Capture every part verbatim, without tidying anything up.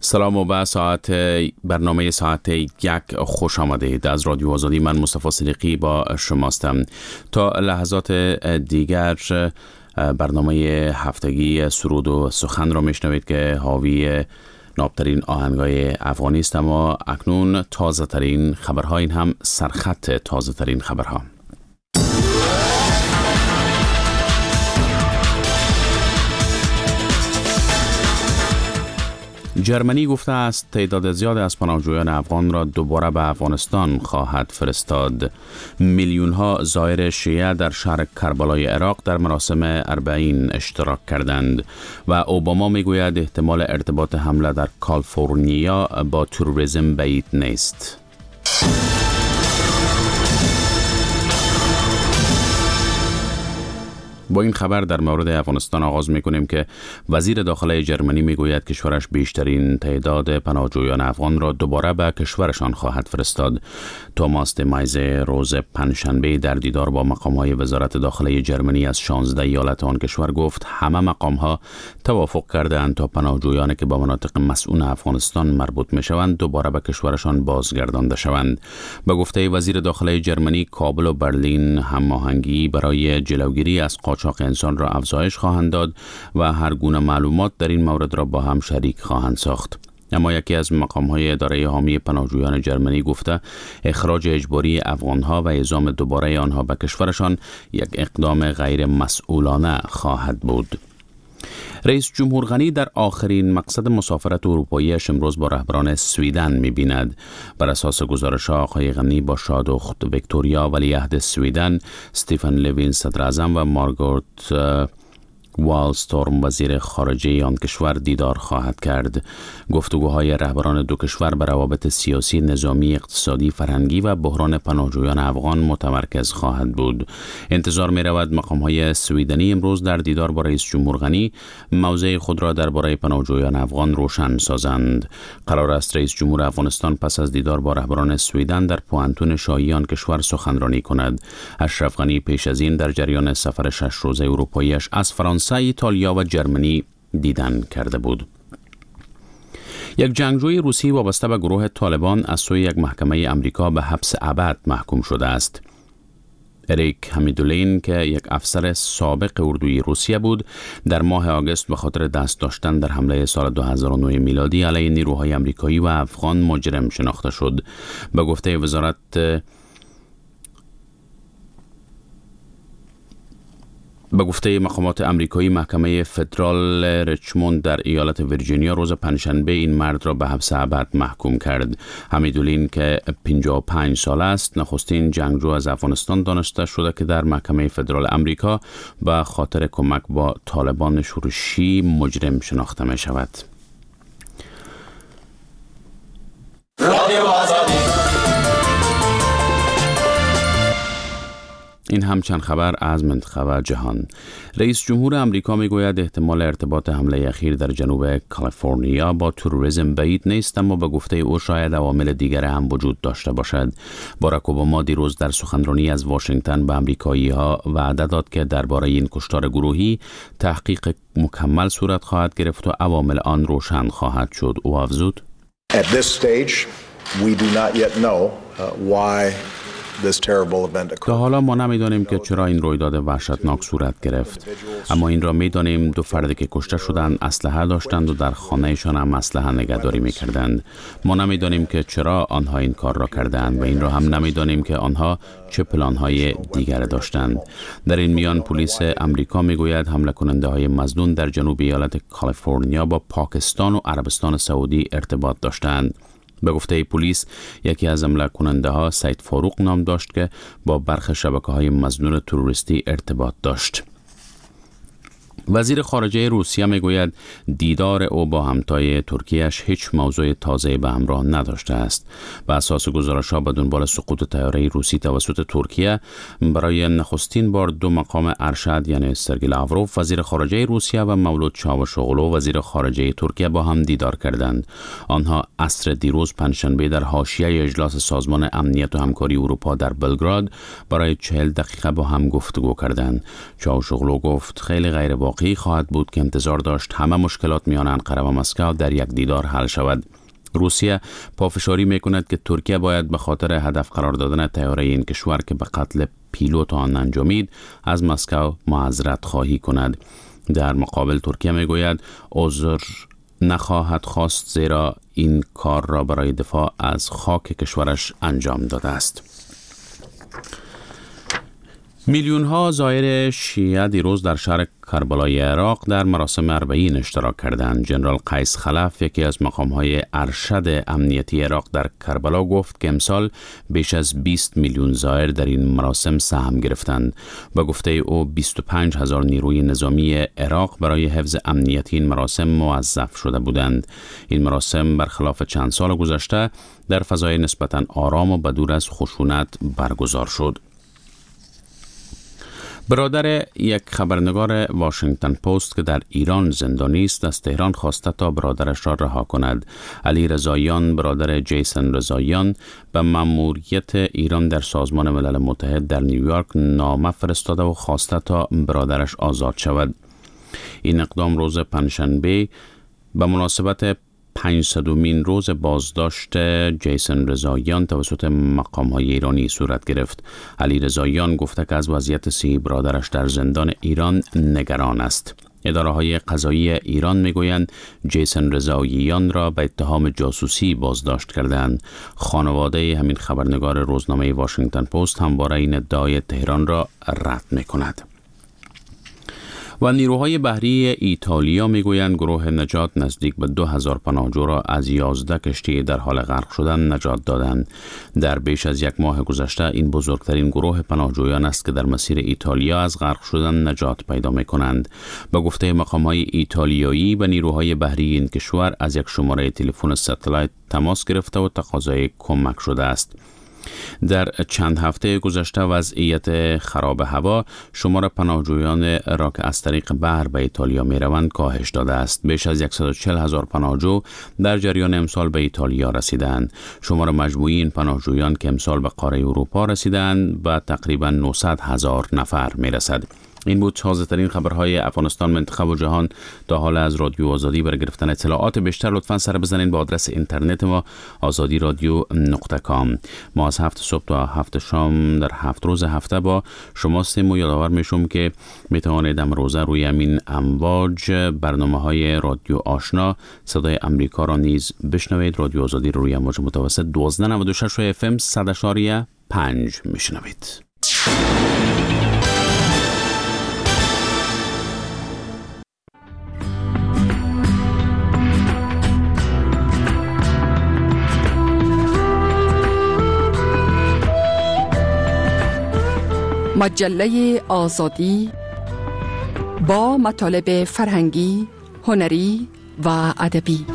سلام و به ساعت برنامه ساعت یک خوش آمدید. از رادیو آزادی من مصطفی صدیقی با شماستم. تا لحظات دیگر برنامه هفتگی سرود و سخن را میشنوید که حاوی نابترین آهنگای افغانی است، اما اکنون تازه ترین خبرها، این هم سرخط تازه ترین خبرها. جرمنی گفته است تعداد زیاد از پناهجویان افغان را دوباره به افغانستان خواهد فرستاد. میلیون ها زائر شیعه در شهر کربلای عراق در مراسم اربعین اشتراک کردند و اوباما میگوید احتمال ارتباط حمله در کالیفرنیا با توریسم بعید نیست. با این خبر در مورد افغانستان آغاز می‌کنیم که وزیر داخله جرمنی میگوید کشورش بیشترین تعداد پناهجویان افغان را دوباره به کشورشان خواهد فرستاد. توماس د مایزر روز پنجشنبه در دیدار با مقام‌های وزارت داخله جرمنی از شانزده ایالت آن کشور گفت همه مقام‌ها توافق کرده‌اند تا پناهجویانی که به مناطق مسئول افغانستان مربوط می‌شوند دوباره به کشورشان بازگردانده شوند. به گفته وزیر داخله جرمنی، کابل و برلین هماهنگی برای جلوگیری از قاچاق انسان را افزایش خواهند داد و هر گونه معلومات در این مورد را با هم شریک خواهند ساخت. اما یکی از مقام‌های اداره حامی پناهجویان جرمنی گفته اخراج اجباری افغان‌ها و اعزام دوباره آنها به کشورشان یک اقدام غیر مسئولانه خواهد بود. رئیس جمهور غنی در آخرین مقصد مسافرت اروپاییش امروز با رهبران سویدن می‌بیند. بر اساس گزارش آقای غنی با شادوخت ویکتوریا ولیعهد سویدن، استیفن لوین صدر اعظم و مارگوت والستورم وزیر خارجه آن کشور دیدار خواهد کرد. گفتگوهای رهبران دو کشور بر روابط سیاسی، نظامی، اقتصادی، فرهنگی و بحران پناهجویان افغان متمرکز خواهد بود. انتظار می رود مقام‌های سویدنی امروز در دیدار با رئیس جمهور غنی موضع خود را درباره پناهجویان افغان روشن سازند. قرار است رئیس جمهور افغانستان پس از دیدار با رهبران سویدن در پوانتون شاهی آن کشور سخنرانی کند. اشرف غنی پیش از این در جریان سفر شش روزه اروپاییش از فرانسه، ایتالیا و جرمنی دیدن کرده بود. یک جنگجوی روسی وابسته به گروه طالبان از سوی یک محکمه امریکا به حبس ابد محکوم شده است. اریک همیدولین که یک افسر سابق اردوی روسیه بود، در ماه آگوست به خاطر دست داشتن در حمله سال دو هزار و نه میلادی علیه نیروهای امریکایی و افغان مجرم شناخته شد. به گفته وزارت به گفته مقامات امریکایی، محکمه فدرال ریچموند در ایالت ویرجینیا روز پنجشنبه این مرد را به حبس ابد محکوم کرد. حمیدولین که پنجاه و پنج سال است، نخستین جنگجو از افغانستان دانسته شده که در محکمه فدرال امریکا به خاطر کمک با طالبان شورشی مجرم شناخته می شود. این هم چند خبر از منطقه و جهان. رئیس جمهور امریکا میگوید احتمال ارتباط حمله اخیر در جنوب کالیفرنیا با توریسم بعید نیست، اما به گفته او شاید عوامل دیگر هم وجود داشته باشد. باراک اوباما دیروز در سخنرانی از واشنگتن به امریکایی‌ها وعده داد که درباره این کشتار گروهی تحقیق مکمل صورت خواهد گرفت و عوامل آن روشن خواهد شد. او افزود: At this stage we do not yet know uh, why تا حالا ما نمیدانیم که چرا این رویداد وحشتناک صورت گرفت، اما این را میدانیم دو فردی که کشته شدند اسلحه داشتند و در خانه‌شان هم اسلحه نگهداری میکردند. ما نمیدانیم که چرا آنها این کار را کردند و این را هم نمیدانیم که آنها چه پلان‌های دیگر داشتند. در این میان پلیس امریکا میگوید حمله کننده های مظنون در جنوب ایالت کالیفرنیا با پاکستان و عربستان سعودی ارتباط داشتند. به گفته پلیس یکی از حمله کننده ها سید فاروق نام داشت که با برخی شبکه‌های مظنون تروریستی ارتباط داشت. وزیر خارجه روسیه میگوید دیدار او با همتای ترکیهش هیچ موضوع تازه به همراه نداشته است. بر اساس گزارش‌ها به دنبال سقوط طیاره روسی توسط ترکیه برای نخستین بار دو مقام ارشد یعنی سرگئی لاوروف وزیر خارجه روسیه و مولود چاوشوغلو وزیر خارجه ترکیه با هم دیدار کردند. آنها عصر دیروز پنجشنبه در حاشیه اجلاس سازمان امنیت و همکاری اروپا در بلگراد برای چهل دقیقه با هم گفتگو کردند. چاوشوغلو گفت خیلی غیر واقعی واقعی خواهد بود که انتظار داشت همه مشکلات میان انقره و مسکو در یک دیدار حل شود. روسیه پافشاری میکند که ترکیه باید به خاطر هدف قرار دادن طیاره این کشور که به قتل پیلوت آن انجامید از مسکو معذرت خواهی کند. در مقابل ترکیه میگوید عذر نخواهد خواست زیرا این کار را برای دفاع از خاک کشورش انجام داده است. میلیون ها زائر شیعه دیروز در شهر کربلای عراق در مراسم اربعین اشتراک کردند. جنرال قیس خلف، یکی از مقام های ارشد امنیتی عراق در کربلا، گفت که امسال بیش از بیست میلیون زائر در این مراسم سهم گرفتند. به گفته او بیست و پنج هزار نیروی نظامی عراق برای حفظ امنیتی این مراسم موظف شده بودند. این مراسم برخلاف چند سال گذشته در فضای نسبتاً آرام و بدور از خشونت برگزار شد. برادر یک خبرنگار واشنگتن پست که در ایران زندانی است از تهران خواسته تا برادرش را رها کند. علی رضاییان، برادر جیسن رضاییان، به مأموریت ایران در سازمان ملل متحد در نیویورک نامه فرستاده و خواسته تا برادرش آزاد شود. این اقدام روز پنجشنبه به مناسبت پنجصدمین روز بازداشت جیسن رضاییان توسط مقام‌های ایرانی صورت گرفت. علی رضاییان گفته که از وضعیت صحی برادرش در زندان ایران نگران است. اداره‌های قضایی ایران میگویند جیسن رضاییان را به اتهام جاسوسی بازداشت کردند. خانواده همین خبرنگار روزنامه واشنگتن پست همواره این ادعای تهران را رد می‌کند. و نیروهای بحری ایتالیا میگویند گروه نجات نزدیک به دو هزار پناهجو را از یازده کشتی در حال غرق شدن نجات دادند. در بیش از یک ماه گذشته این بزرگترین گروه پناهجویان است که در مسیر ایتالیا از غرق شدن نجات پیدا میکنند. به گفته مقام‌های ایتالیایی به نیروهای بحری این کشور از یک شماره تلفن ستلایت تماس گرفته و تقاضای کمک شده است. در چند هفته گذشته وضعیت خراب هوا شمار پناهجویان را که از طریق بحر به ایتالیا می روند کاهش داده است. بیش از صد و چهل هزار پناهجو در جریان امسال به ایتالیا رسیدند. شمار مجموعی این پناهجویان که امسال به قاره اروپا رسیدند به تقریبا نهصد هزار نفر می رسد. این بود تازه‌ترین خبرهای افغانستان، منطقه و جهان. تا حالا از رادیو آزادی برای گرفتن اطلاعات بیشتر لطفاً سر بزنین به آدرس اینترنت ما آزادی رادیو نقطه کام. ما از هفت صبح تا هفت شام در هفت روز هفته با شما هستیم و یادآور میشم که میتوانید امروزه روی همین امواج برنامه‌های رادیو آشنا صدای امریکا را نیز بشنوید. رادیو آزادی روی امواج متوسط دوازده نود و شش اف ام صد و پنج میشنوید. مجله آزادی با مطالب فرهنگی، هنری و ادبی.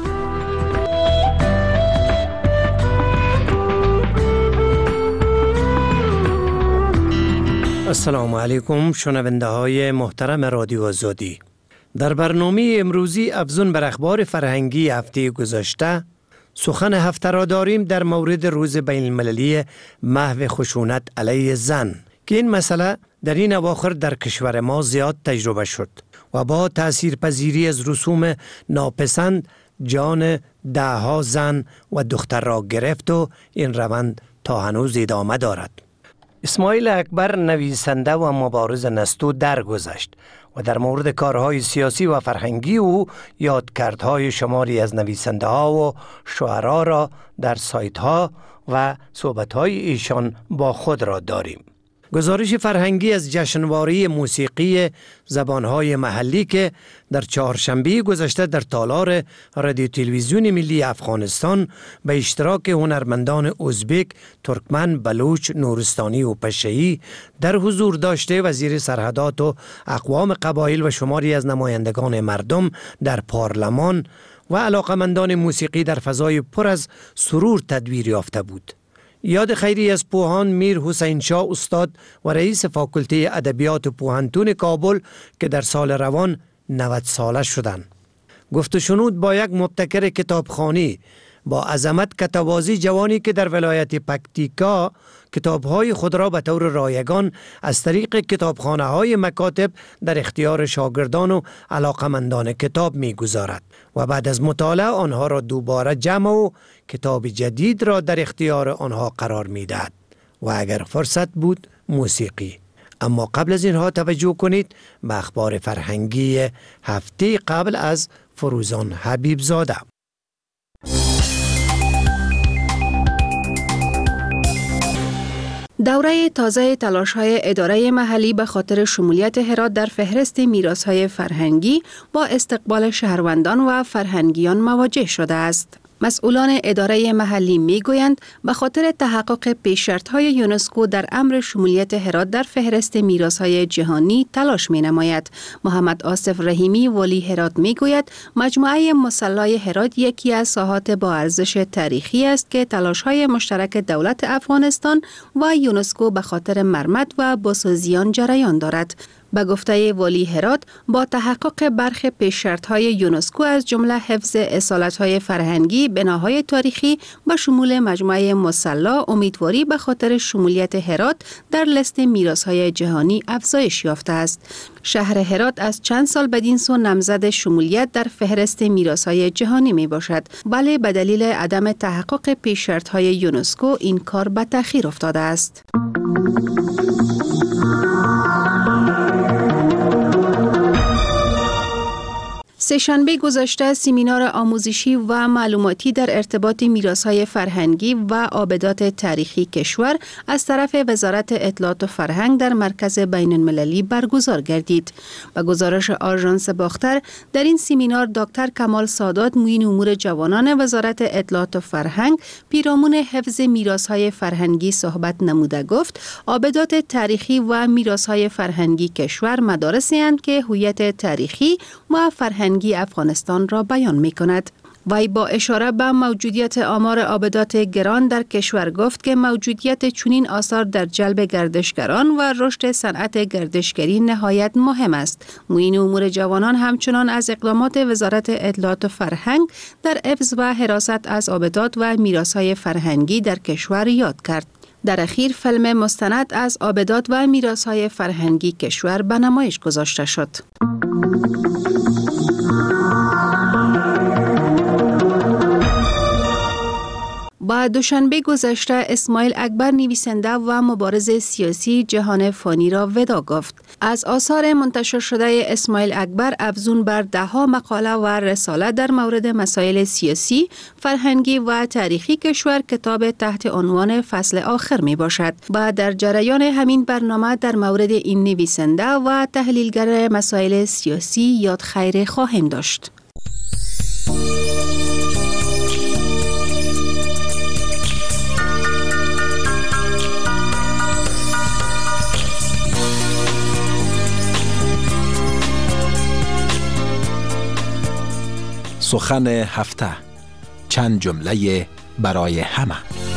السلام علیکم شنونده های محترم رادیو آزادی. در برنامه امروزی افزون بر اخبار فرهنگی هفته گذشته سخن هفته را داریم در مورد روز بین المللی محو خشونت علیه زن که این مسئله در این اواخر در کشور ما زیاد تجربه شد و با تاثیرپذیری از رسوم ناپسند جان ده ها زن و دختر را گرفت و این روند تا هنوز ادامه دارد. اسماعیل اکبر نویسنده و مبارز نستو درگذشت و در مورد کارهای سیاسی و فرهنگی او یادکردهای شماری از نویسنده ها و شعرا را در سایت ها و صحبت های ایشان با خود را داریم. گزارش فرهنگی از جشنواره موسیقی زبانهای محلی که در چهارشنبه گذشته در تالار رادیو تلویزیون ملی افغانستان به اشتراک هنرمندان ازبک، ترکمن، بلوچ، نورستانی و پشه‌ای در حضور داشته وزیر سرحدات و اقوام قبایل و شماری از نمایندگان مردم در پارلمان و علاقمندان موسیقی در فضای پر از سرور تدبیر یافته بود. یاد خیری از پوهان میر حسین شاه استاد و رئیس فاکولته ادبیات پوهنتون کابل که در سال روان نود ساله شدند. گفت و شنود با یک مبتکر کتابخوانی با عظمت کتابازی جوانی که در ولایت پکتیکا کتاب‌های خود را به طور رایگان از طریق کتابخانه‌های مکاتب در اختیار شاگردان و علاقمندان کتاب می‌گذارد و بعد از مطالعه آنها را دوباره جمع و کتاب جدید را در اختیار آنها قرار می‌دهد و اگر فرصت بود موسیقی. اما قبل از اینها توجه کنید به اخبار فرهنگی هفته قبل از فروزان حبیب زاده. دوره تازه تلاش‌های اداره محلی به خاطر شمولیت هرات در فهرست میراث‌های فرهنگی با استقبال شهروندان و فرهنگیان مواجه شده است. مسئولان اداره محلی میگویند به خاطر تحقق پیش‌شرط‌های یونسکو در امر شمولیت هرات در فهرست میراث‌های جهانی تلاش می‌نماید. محمد آصف رحیمی ولی هرات میگوید مجموعه مصلی هرات یکی از ساحات با ارزش تاریخی است که تلاش‌های مشترک دولت افغانستان و یونسکو به خاطر مرمت و بازسازی جریان دارد. به گفته ولی هرات با تحقق برخی پیش‌شرط‌های یونسکو از جمله حفظ اصالت‌های فرهنگی، بناهای تاریخی به شمول مجموعه مصلی، امیدواری به خاطر شمولیت هرات در لیست میراث‌های جهانی افزایش یافته است. شهر هرات از چند سال بدین سو نامزد شمولیت در فهرست میراث‌های جهانی می باشد، ولی به دلیل عدم تحقق پیش‌شرط‌های یونسکو این کار به تأخیر افتاده است. سه‌شنبه گذشته سمینار آموزشی و معلوماتی در ارتباط میراث‌های فرهنگی و آبدات تاریخی کشور از طرف وزارت اطلاعات و فرهنگ در مرکز بین‌المللی برگزار گردید. به گزارش آژانس باختر در این سمینار دکتر کمال سادات معین امور جوانان وزارت اطلاعات و فرهنگ پیرامون حفظ میراث‌های فرهنگی صحبت نموده گفت آبدات تاریخی و میراث‌های فرهنگی کشور مدارسی اند که هویت تاریخی و فرهنگی افغانستان را بیان می کند. وی با اشاره به موجودیت آمار آبدات گران در کشور گفت که موجودیت چنین آثار در جلب گردشگران و رشد صنعت گردشگری نهایت مهم است. معین امور جوانان همچنان از اقدامات وزارت اطلاعات و فرهنگ در حفظ و حراست از آبدات و میراث‌های فرهنگی در کشور یاد کرد. در اخیر فیلم مستند از آبدات و میراث‌های فرهنگی کشور به نمایش گذاشته شد. با دوشنبه گذشته اسماعیل اکبر نویسنده و مبارز سیاسی جهان فانی را ودا گفت. از آثار منتشر شده اسماعیل اکبر افزون بر ده‌ها مقاله و رساله در مورد مسائل سیاسی، فرهنگی و تاریخی کشور کتاب تحت عنوان فصل آخر می باشد. و در جریان همین برنامه در مورد این نویسنده و تحلیلگر مسائل سیاسی یاد خیر خواهیم داشت. سخن هفته، چند جمله برای همه.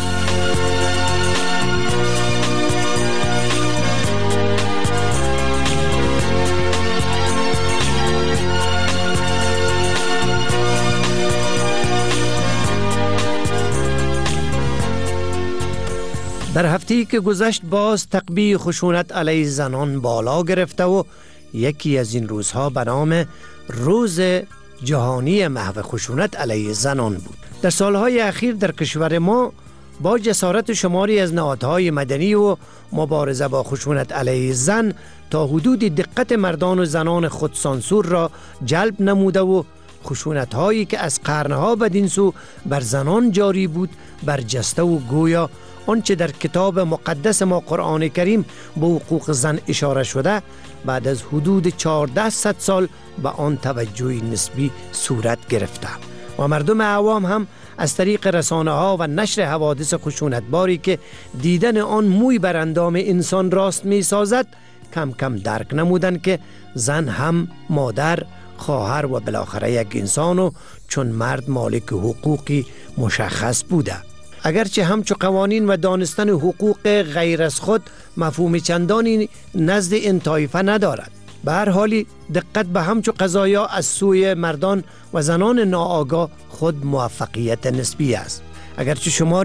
در هفته‌ای که گذشت باز تقبیح خشونت علیه زنان بالا گرفته و یکی از این روزها به نام روز جهانی محو خشونت علیه زنان بود. در سالهای اخیر در کشور ما با جسارت شماری از نهادهای مدنی و مبارزه با خشونت علیه زن تا حدود دقت مردان و زنان خودسانسور را جلب نموده و خشونت‌هایی که از قرنها بدین سو بر زنان جاری بود برجسته و گویا آنچه در کتاب مقدس ما قرآن کریم به حقوق زن اشاره شده بعد از حدود چهارده صد سال به آن توجهی نسبی صورت گرفته و مردم عوام هم از طریق رسانه ها و نشر حوادث خشونتباری که دیدن آن موی بر اندام انسان راست می سازد کم کم درک نمودند که زن هم مادر، خواهر و بالاخره یک انسان و چون مرد مالک حقوقی مشخص بوده. اگرچه همچو قوانین و دانستن حقوق غیر از خود مفهوم چندانی نزد این طایفه ندارد. به هر حالی دقت به همچو قضایا از سوی مردان و زنان ناآگاه خود موفقیت نسبی است. اگرچه شماری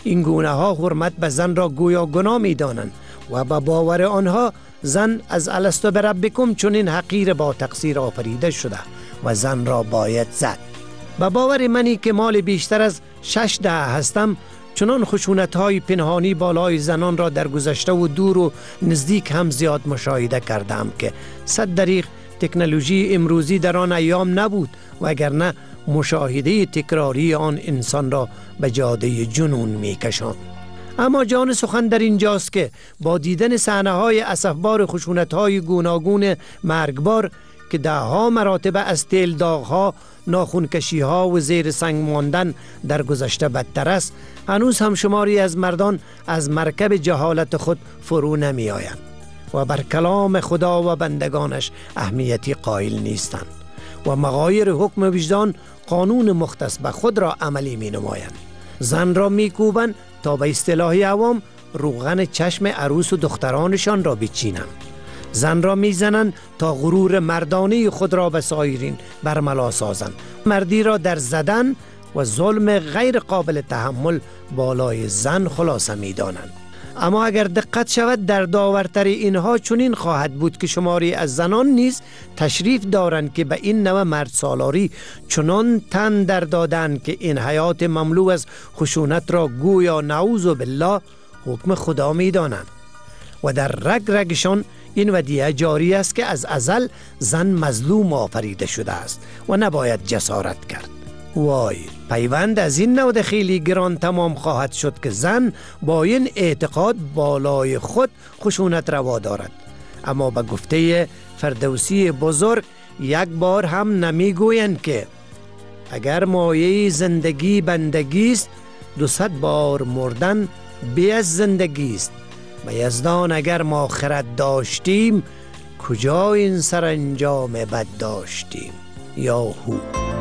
این گونه ها حرمت به زن را گویا گناه می دانند و با باور آنها زن از الستو بربکم چنین حقیر با تقصیر آفریده شده و زن را باید زد. با باور منی که مال بیشتر از شش دهه هستم، چنان خشونت های پنهانی بالای زنان را در گذشته و دور و نزدیک هم زیاد مشاهده کردم که صد دریغ تکنولوژی امروزی در آن ایام نبود و اگرنه مشاهده تکراری آن انسان را به جاده جنون می کشاند. اما جان سخن در اینجاست که با دیدن صحنه های اسفبار خشونت های گوناگون مرگبار که ده ها مراتب از تیل داغ ها، ناخون کشی ها و زیر سنگ ماندن در گذشته بدتر است، هنوز هم شماری از مردان از مرکب جهالت خود فرو نمی آیند و بر کلام خدا و بندگانش اهمیتی قائل نیستند و مغایر حکم وجدان قانون مختص به خود را عملی می نمایند. زن را می کوبند تا به اصطلاح عوام روغن چشم عروس و دخترانشان را بچینند. زن را می زنند تا غرور مردانه خود را به سایرین برملا سازند. مردی را در زدن و ظلم غیر قابل تحمل بالای زن خلاصه می دانند. اما اگر دقت شود در داورتر اینها چنین خواهد بود که شماری از زنان نیز تشریف دارند که به این نوع مرد سالاری چنان تن در دادند که این حیات مملو از خشونت را گویا نعوذ بالله حکم خدا می دانند و در رگ رگشان این ودیعه جاری است که از ازل زن مظلوم آفریده شده است و نباید جسارت کرد. وای، پیوند از این نوع خیلی گران تمام خواهد شد که زن با این اعتقاد بالای خود خشونت روا دارد. اما به گفته فردوسی بزرگ یک بار هم نمی گویند که اگر مایه زندگی بندگی است، دوصد بار مردن بی از زندگی است. به یزدان اگر ما خرد داشتیم، کجا این سرانجام بد داشتیم. یا هو.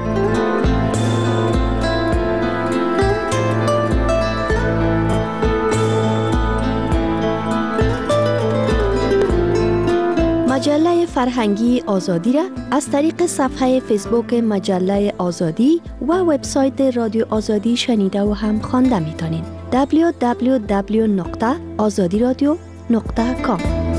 مجله فرهنگی آزادی را از طریق صفحه فیسبوک مجله آزادی و وبسایت رادیو آزادی شنیده و هم خوانده میتونید. دبلیو دبلیو دبلیو نقطه آزادی رادیو نقطه کام.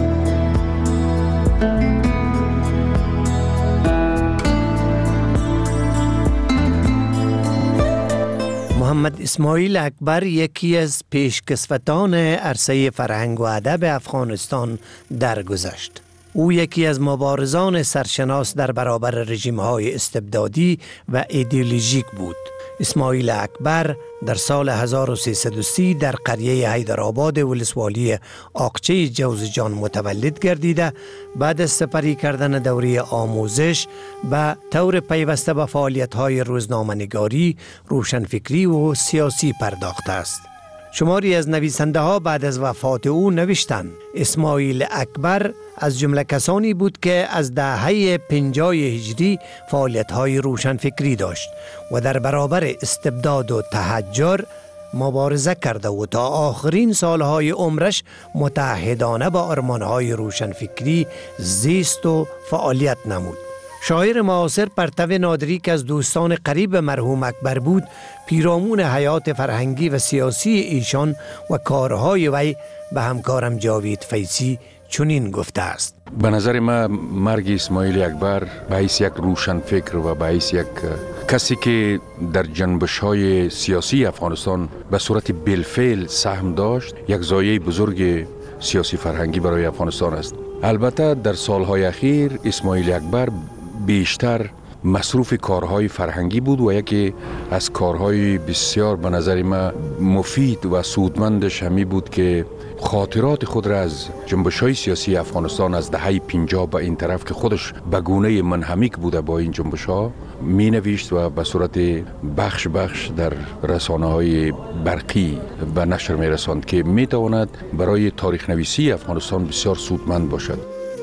محمد اسماعیل اکبر یکی از پیشکسوتان عرصه فرهنگ و ادب افغانستان درگذشت. او یکی از مبارزان سرشناس در برابر رژیم‌های استبدادی و ایدئولوژیک بود. اسماعیل اکبر در سال هزار و سیصد و سی در قریه حیدرآباد ولسوالی آقچه جوزجان متولد گردیده. بعد از سپری کردن دوره آموزش به طور پیوسته به فعالیت‌های روزنامه‌نگاری، روشنفکری و سیاسی پرداخته است. شماری از نویسنده ها بعد از وفات او نوشتند اسماعیل اکبر از جمله کسانی بود که از دهه پنجاه هجری فعالیت‌های روشنفکری داشت و در برابر استبداد و تحجر مبارزه کرده و تا آخرین سالهای عمرش متحدانه با آرمان‌های روشنفکری زیست و فعالیت نمود. شاعر معاصر پرتو نادری که از دوستان قریب مرحوم اکبر بود، پیرامون حیات فرهنگی و سیاسی ایشان و کارهای وی به همکارم جاوید فیضی چنین گفته است: به نظر من مرگ اسماعیل اکبر به حیث یک روشنفکر و به حیث یک کسی که در جنبش‌های سیاسی افغانستان به صورت بالفعل سهم داشت، یک زایه بزرگ سیاسی فرهنگی برای افغانستان است. البته در سالهای اخیر اسماعیل اکبر بیشتر مصروف کارهای فرهنگی بود و یکی از کارهای بسیار به نظر من مفید و سودمندش همی بود که خاطرات خود را از جنبش‌های سیاسی افغانستان از دهه پنجاه به این طرف که خودش به گونه منهمک بوده با این جنبش‌ها می نوشت و به صورت بخش بخش در رسانه‌های برقی به نشر می رساند که می تواند برای تاریخ نویسی افغانستان بسیار سودمند باشد.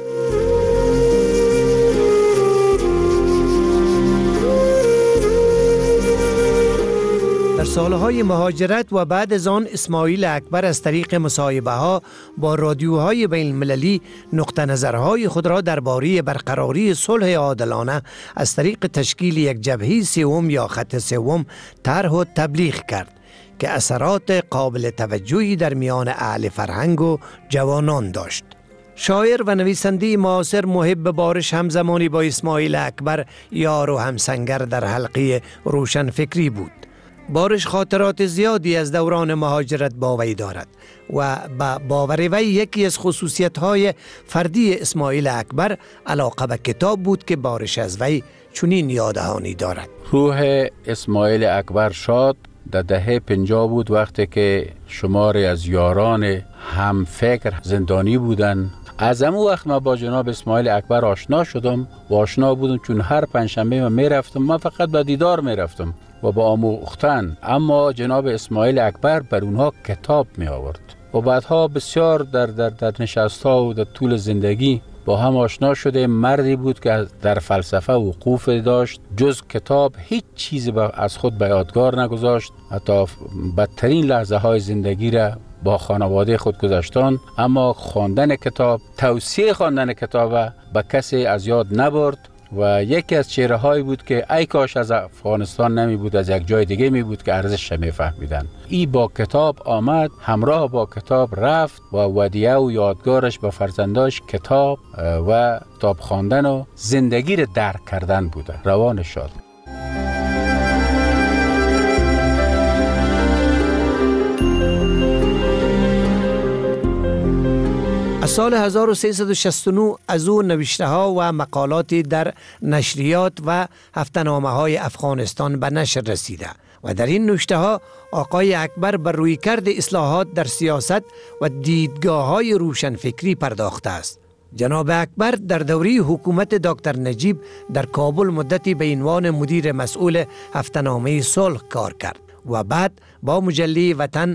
در سالهای مهاجرت و بعد از آن اسماعیل اکبر از طریق مصاحبه ها با رادیوهای بین المللی نقطه نظرهای خود را درباره برقراری صلح عادلانه از طریق تشکیل یک جبهه سوم یا خط سوم طرح و تبلیغ کرد که اثرات قابل توجهی در میان اهل فرهنگ و جوانان داشت. شاعر و نویسنده معاصر محب بارش همزمانی با اسماعیل اکبر یار و همسنگر در حلقه روشنفکری بود. بارش خاطرات زیادی از دوران مهاجرت با وی دارد و با باور وی یکی از خصوصیت‌های فردی اسماعیل اکبر علاقه به کتاب بود که بارش از وی چنین یادهانی دارد. روح اسماعیل اکبر شاد در دهه پنجاه بود وقتی که شماری از یاران هم فکر زندانی بودن. از همون وقت من با جناب اسماعیل اکبر آشنا شدم و آشنا بودم چون هر پنجشنبه من میرفتم، من فقط به دیدار میرفتم و با آموختن، اما جناب اسماعیل اکبر بر اونها کتاب می آورد و بعدها بسیار در, در, در نشست‌ها و در طول زندگی با هم آشنا شده. مردی بود که در فلسفه وقوف داشت، جز کتاب هیچ چیزی از خود به یادگار نگذاشت، حتی بدترین لحظه های زندگی را با خانواده خود گذاشتن، اما خواندن کتاب، توصیه خواندن کتاب به کسی از یاد نبرد و یکی از چهره هایی بود که ای کاش از افغانستان نمی بود، از یک جای دیگه می بود که ارزشش می فهمیدن. ای با کتاب آمد، همراه با کتاب رفت و ودیعه و یادگارش با فرزنداش کتاب و کتاب خواندن و زندگی را درک کردن بوده. روان شاد. از سال هزار و سیصد و شصت و نه از او نوشته ها و مقالاتی در نشریات و هفته‌نامه های افغانستان به نشر رسیده و در این نوشته ها آقای اکبر بر رویکرد اصلاحات در سیاست و دیدگاه های روشنفکری پرداخته است. جناب اکبر در دوره حکومت دکتر نجیب در کابل مدتی به عنوان مدیر مسئول هفته‌نامه صلح کار کرد و بعد با مجله وطن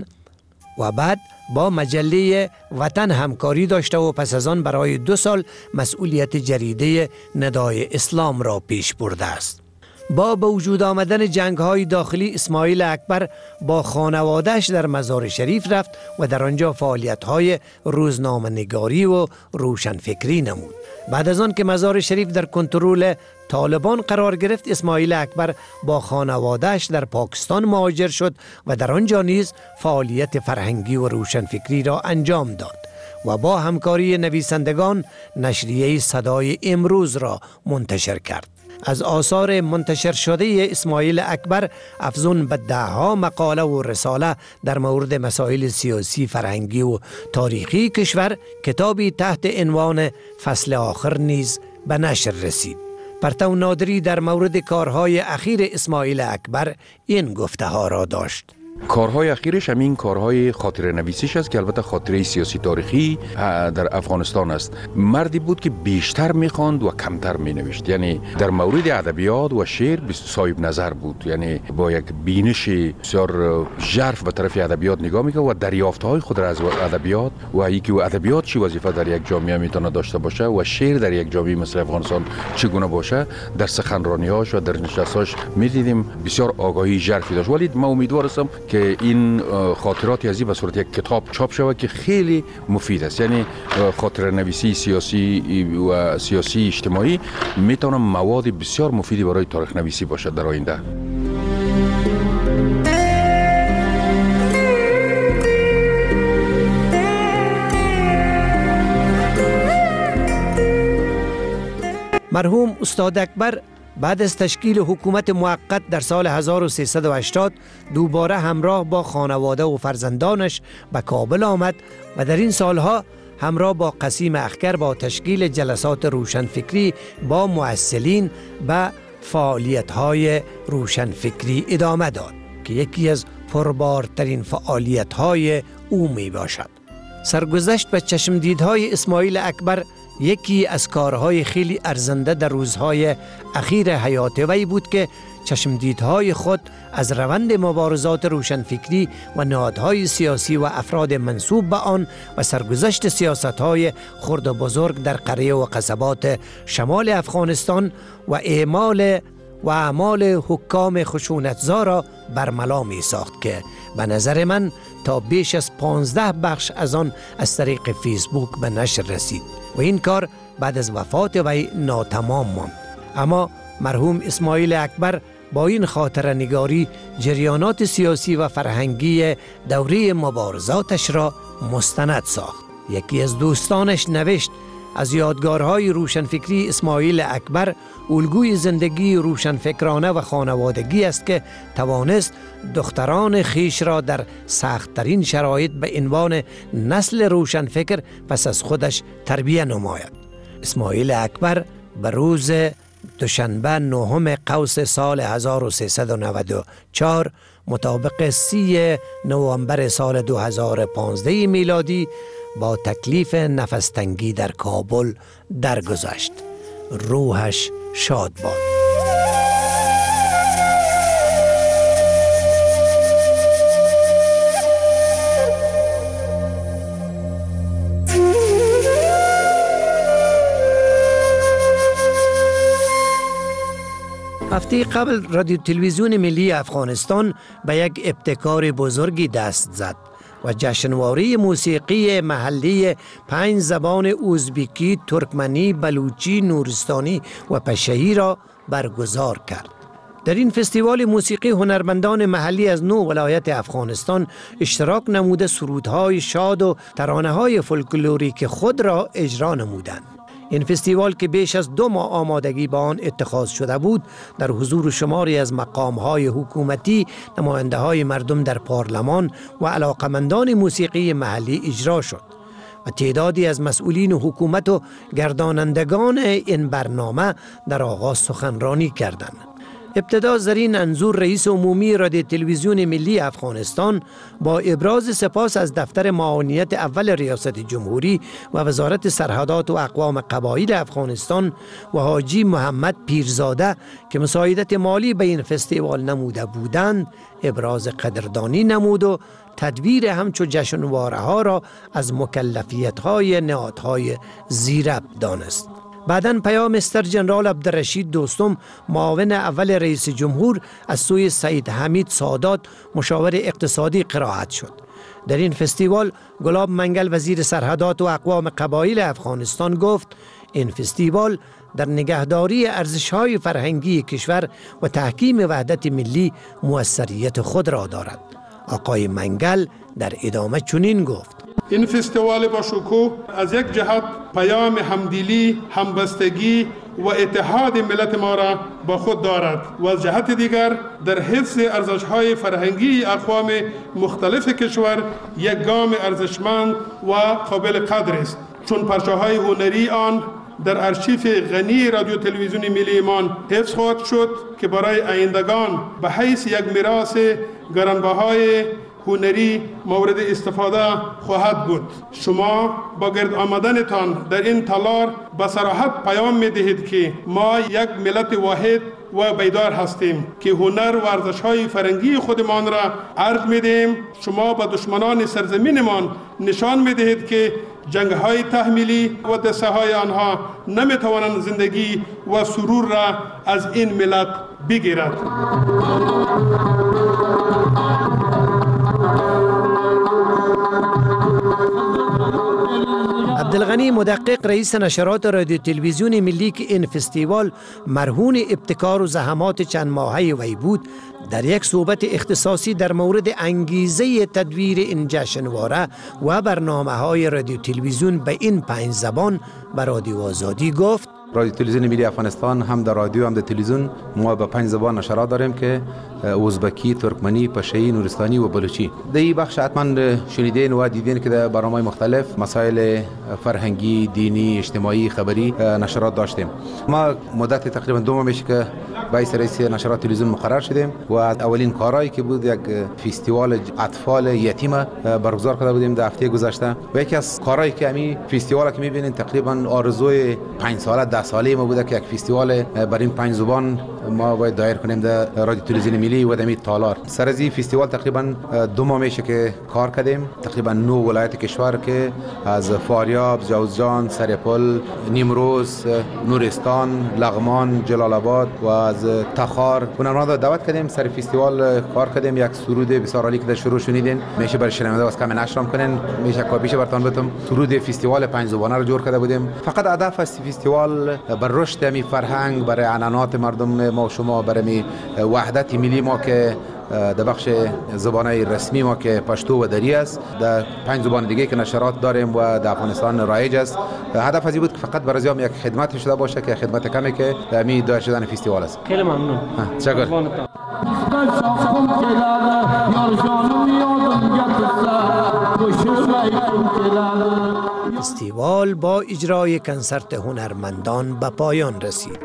و بعد با مجله وطن همکاری داشته و پس از آن برای دو سال مسئولیت جریده ندای اسلام را پیش برده است. با به وجود آمدن جنگ‌های داخلی اسماعیل اکبر با خانواده‌اش در مزار شریف رفت و در آنجا فعالیت‌های روزنامه‌نگاری و روشنفکری نمود. بعد از آن که مزار شریف در کنترل طالبان قرار گرفت، اسماعیل اکبر با خانواده‌اش در پاکستان مهاجر شد و در آنجا نیز فعالیت فرهنگی و روشنفکری را انجام داد و با همکاری نویسندگان نشریه صدای امروز را منتشر کرد. از آثار منتشر شده اسماعیل اکبر افزون به ده‌ها مقاله و رساله در مورد مسائل سیاسی، فرهنگی و تاریخی کشور، کتابی تحت عنوان فصل آخر نیز به نشر رسید. پرتو نادری در مورد کارهای اخیر اسماعیل اکبر این گفته ها را داشت. کارهای اخیرش همین کارهای خاطره نویسیش است که البته خاطره سیاسی تاریخی در افغانستان است. مردی بود که بیشتر میخواند و کمتر مینوشت، یعنی در مورد ادبیات و شعر صاحب نظر بود، یعنی با یک بینش بسیار ژرف به طرف ادبیات نگاه میکرد و دریافتهای خود را از ادبیات و یکی و ادبیات چی وظیفه در یک جامعه میتونه داشته باشه و شعر در یک جامعه مثل افغانستان چگونه باشه، در سخنرانی‌هاش و در نشست‌هاش میدیدیم بسیار آگاهی ژرفی داشت. ولی من امیدوار هستم که این خاطراتی از این به صورت یک کتاب چاپ شود که خیلی مفید است. یعنی خاطره نویسی سیاسی و سیاسی اجتماعی میتونه مواد بسیار مفیدی برای تاریخ نویسی باشد در آینده. مرحوم استاد اکبر بعد از تشکیل حکومت موقت در سال هزار و سیصد و هشتاد دوباره همراه با خانواده و فرزندانش به کابل آمد و در این سالها همراه با قسیم اخگر با تشکیل جلسات روشنفکری با مؤثلین به فعالیت‌های روشنفکری ادامه داد که یکی از پربارترین فعالیت‌های او می باشد. سرگذشت به چشمدیدهای اسماعیل اکبر یکی از کارهای خیلی ارزنده در روزهای اخیر حیات وی بود که چشمدیدهای خود از روند مبارزات روشنفکری و نهادهای سیاسی و افراد منسوب به آن و سرگذشت سیاستهای خرد و بزرگ در قریه و قصبات شمال افغانستان و اعمال و اعمال حکام خشونتزا را برملا می ساخت که به نظر من تا بیش از پانزده بخش از آن از طریق فیسبوک به نشر رسید و این کار بعد از وفات وی ناتمام ماند. اما مرحوم اسماعیل اکبر با این خاطره نگاری جریانات سیاسی و فرهنگی دوره مبارزاتش را مستند ساخت. یکی از دوستانش نوشت از یادگارهای روشنفکری اسماعیل اکبر الگوی زندگی روشنفکرانه و خانوادگی است که توانست دختران خیش را در سخت‌ترین شرایط به عنوان نسل روشنفکر پس از خودش تربیت نماید. اسماعیل اکبر به روز دوشنبه نهم قوس سال هزار و سیصد و نود و چهار مطابق سی نوامبر سال دو هزار و پانزده میلادی با تکلیف نفس‌تنگی در کابل درگذشت. روحش شاد باد. هفته قبل رادیو تلویزیون ملی افغانستان به یک ابتکار بزرگی دست زد و جشنواره موسیقی محلی پنج زبان ازبکی، ترکمنی، بلوچی، نورستانی و پشهی را برگزار کرد. در این فستیوال موسیقی هنرمندان محلی از نه ولایت افغانستان اشتراک نموده سرودهای شاد و ترانه‌های فولکلوریک خود را اجرا نمودند. این فستیوال که بیش از دو ماه آمادگی با آن اتخاذ شده بود در حضور شماری از مقام‌های حکومتی، نماینده‌های مردم در پارلمان و علاقمندان موسیقی محلی اجرا شد و تعدادی از مسئولین حکومت و گردانندگان این برنامه در آغاز سخنرانی کردند. ابتدا زرین انظور رئیس عمومی رادیو تلویزیون ملی افغانستان با ابراز سپاس از دفتر معاونیت اول ریاست جمهوری و وزارت سرحدات و اقوام قبایل افغانستان و حاجی محمد پیرزاده که مساعدت مالی به این فستیوال نموده بودند ابراز قدردانی نمود و تدویر همچو جشنواره ها را از مکلفیت های نهادهای زیرب دانست. بعداً پیام مستر جنرال عبدالرشید دوستم معاون اول رئیس جمهور از سوی سید حمید سادات مشاور اقتصادی قرائت شد. در این فستیوال گلاب منگل وزیر سرحدات و اقوام قبایل افغانستان گفت این فستیوال در نگهداری ارزش‌های فرهنگی کشور و تحکیم وحدت ملی موثریت خود را دارد. آقای منگل در ادامه چنین گفت: این فستیوال با شکوه از یک جهت پیام همدلی، همبستگی و اتحاد ملت ما را با خود دارد و از جهت دیگر در حفظ ارزش‌های فرهنگی اقوام مختلف کشور یک گام ارزشمند و قابل قدر است، چون پرچه‌های هنری آن در ارشیف غنی رادیو تلویزیون ملی ایمان حفظ خواهد شد که برای آیندگان به حیث یک میراث گرانبهای هنری مورد استفاده خواهد بود. شما با گرد آمدنتان در این تالار به صراحت پیام می دهید که ما یک ملت واحد و بیدار هستیم که هنر و ارزش‌های فرهنگی خودمان را ارج می دهیم. شما با دشمنان سرزمینمان نشان می دهید که جنگ‌های تحمیلی و دسته‌های آنها نمی توانند زندگی و سرور را از این ملت بگیرد. عبدالغنی مدقق رئیس نشرات رادیو تلویزیون ملی که این فستیوال مرهون ابتکار و زحمات چند ماهه وی بود در یک صحبت اختصاصی در مورد انگیزه تدویر این جشنواره و برنامه‌های رادیو تلویزیون به این پنج زبان به رادیو آزادی گفت: رادیو تلویزیون ملی افغانستان هم در رادیو هم در تلویزیون ما به پنج زبان نشرات داریم که ازبکی، ترکمنی، پشهی، نورستانی و بلوچی. در این بخش حتما شنیدین و دیدین که در برنامه‌های مختلف مسائل فرهنگی، دینی، اجتماعی، خبری نشرات داشتیم. ما مدت تقریبا دو ماه میشه که رئیس رئیس نشرات تلویزیون مقرر شدیم و اولین کارهایی که بود یک فستیوال اطفال یتیم برگزار کرده بودیم در هفته گذشته و یکی از کارهایی که همین فستیوالی که می‌بینید تقریبا آرزوی پنج ساله ده ساله ما بوده که یک فستیوال برای این پنج زبان ما باید دایر کنیم در رادیو تلویزیون ملی و در تالار. سر از این فستیوال تقریبا دو ماه میشه که کار کردیم. تقریبا نه ولایت کشور که از فاریاب، جوزجان، سرپل، نیمروز، نورستان، لغمان، جلال آباد و از تخار هنرمندان دعوت کردیم. سر فستیوال کار کردیم. یک سرود بسیار عالی که در شروع شنیدین میشه برای شنونده واسه کم نشرام کنین. میشه کاپیش براتون بتم سرود فستیوال پنج زبانه رو جور کرده بودیم. فقط هدف از فستیوال حال بر رشد می فرهنگ، برای عنعنات مردم ما شما، برای وحدت ملی ما که در بخش زبانهای رسمی ما که پشتو و دری است، در پنج زبان دیگه که نشرات داریم و در افغانستان رایج است. هدف از این بود که فقط برای زیام یک خدمت شده باشه که خدمت کمی که می داشته شدن فستیوال است. خیلی ممنون. تشکر. فستیوال با اجرای کنسرت هنرمندان به پایان رسید.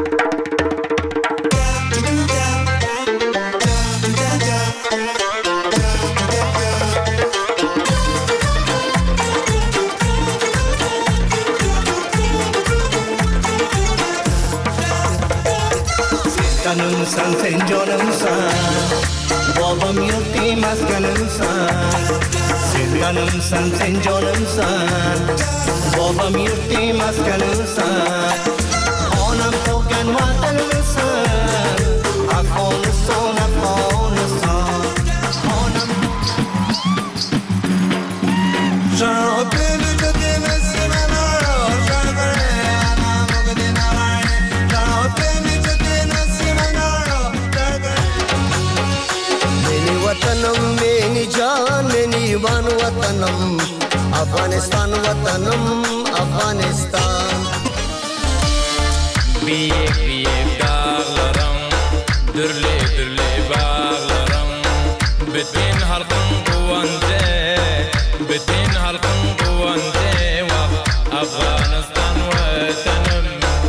Canım sen sen canım sen Babam yurtim askanım sen Sen canım sen sen canım sen Babam yurtim askanım sen Anam token vatanım sen Afghanistan Afghanistan Anam Şahbim ücretim esmen ara Şahbim anam ögdin arayne Şahbim ücretim esmen ara Meni vatanım meni can meni van vatanım Afghanistan vatanım Afghanistan Biyek biyek dağlarım Dürle dürle bağlarım Bütün halkın kuvvende Bütün halkın kuvvende Afghanistan vatanım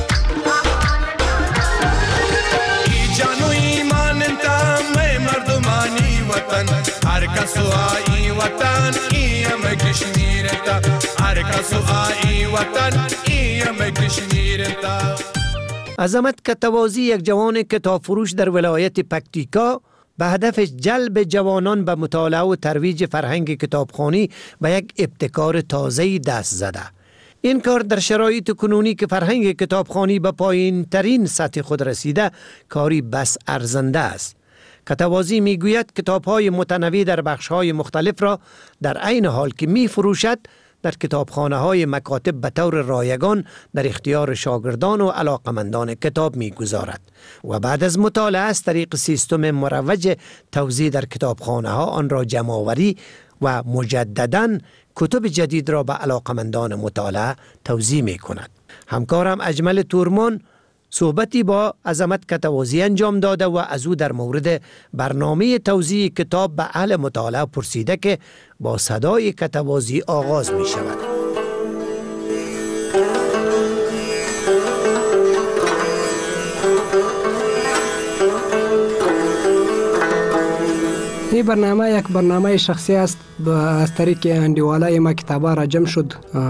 İyi canı imanın tam ey mardumani vatan Herkes ai vatan İyeme Keşmir'ta Herkes ai vatan İyeme Keşmir'ta عظمت کتوازی یک جوان کتاب فروش در ولایت پکتیکا به هدف جلب جوانان به مطالعه و ترویج فرهنگ کتابخوانی و یک ابتکار تازه‌ای دست زده. این کار در شرایط کنونی که فرهنگ کتابخوانی به پایین ترین سطح خود رسیده کاری بس ارزنده است. کتوازی می گوید کتاب‌های متنوع در بخش‌های مختلف را در عین حال که می فروشد در کتابخانه های مکاتب به طور رایگان در اختیار شاگردان و علاقمندان کتاب می گذارد و بعد از مطالعه از طریق سیستم مروج توزیع در کتابخانه ها آن را جمع‌آوری و مجدداً کتب جدید را به علاقمندان مطالعه توزیع می کند. همکارم اجمل تورمان صحبتی با عظمت کتوازی انجام داده و از او در مورد برنامه توزیع کتاب به اهل مطالعه پرسیده که با صدای کتوازی آغاز می شود. این برنامه یک برنامه شخصی است. از طریق اندیوالای ما کتابا را جمع شد.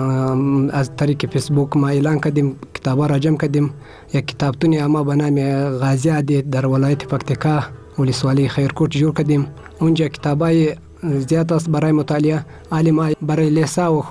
از طریق فیسبوک ما اعلان کردیم کتابا را جمع کردیم. یک کتابتونی اما به نام غازی عادی در ولایت پکتیکا ولسوالی خیرکوٹ جوړ کردیم. اونجا کتابای زیاد است برای مطالعه. حالی ما برای لیسا و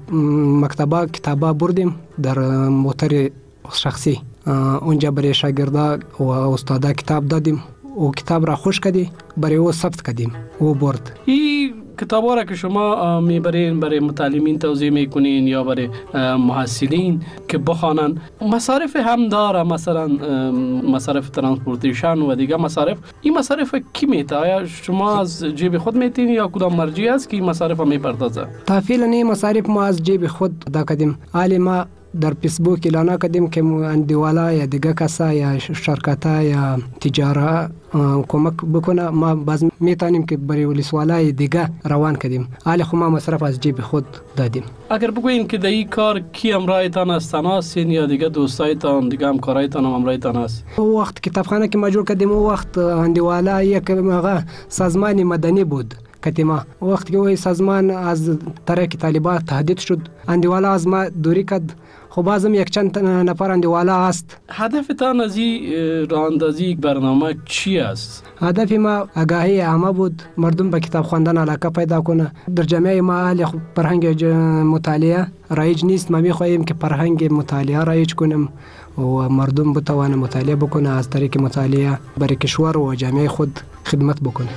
مکتبا کتابا بردیم در موتر شخصی. اونجا برای شاگردا و استادا کتاب دادیم. و کتاب را خوش کردی برای او ثبت کردیم او برد. این کتابا را که شما میبرین برای متعلمین توزیع میکنین یا برای محصلین که بخوانن مصارف هم داره، مثلا مصارف ترانسپورتیشن و دیگه مصارف، این مصارف کی میته؟ آیا شما از جیب خود میتین یا کدام مرجع است که این مصارف میپردازه؟ تفصیلا این مصارف ما از جیب خود ادا کردیم. حالی ما در فیسبوک اعلان کردیم که اندیوالا یا دیگه کسا یا شرکتا یا تجاره کمک بکنه، ما باز میتونیم که برای ولسوالای دیگه روان کردیم. حالی خو ما مصرف از جیب خود دادیم. اگر بگوین که در این کار کی همراهتان است، تناسین یا دیگه دوستایتان دیگه همکارایتان هم همراهتان است؟ او وقت کتابخانه که ما جور کردیم او وقت اندیوالا یک سازمان مدنی بود. کتیما وقتی که وی سازمان از طرف طالبان تهدید شد، اندیوالا از ما دوری کرد. خب بازم یک چند نفر اندیوالا است. هدفتان از این راه اندازی برنامه چی است؟ هدف ما آگاهی عامه بود، مردم به کتاب خواندن علاقه پیدا کنه. در جامعه ما اهل فرهنگ مطالعه رایج نیست. ما می‌خواهیم که فرهنگ مطالعه رایج کنیم و مردم بتوانه مطالعه بکنه، از طریق مطالعه برای کشور و جامعه خود خدمت بکنه.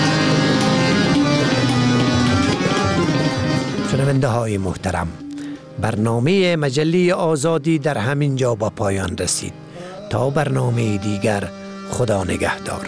شنونده های محترم، برنامه مجله آزادی در همین جا با پایان رسید. تا برنامه دیگر، خدا نگهدار.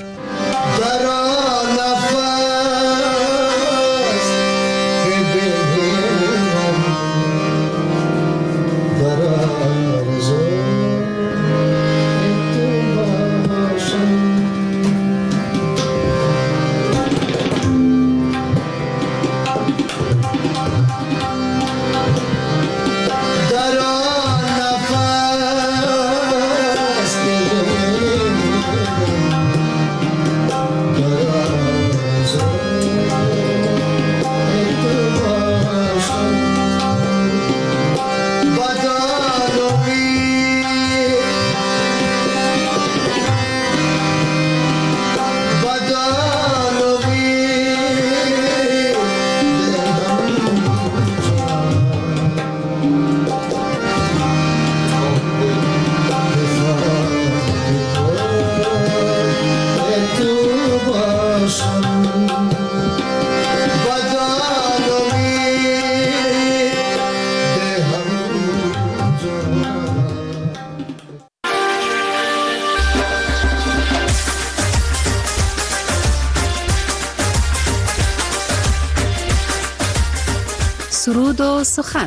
سرود و سخن.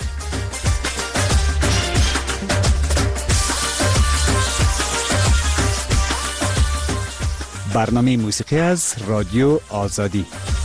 برنامه موسیقی از رادیو آزادی.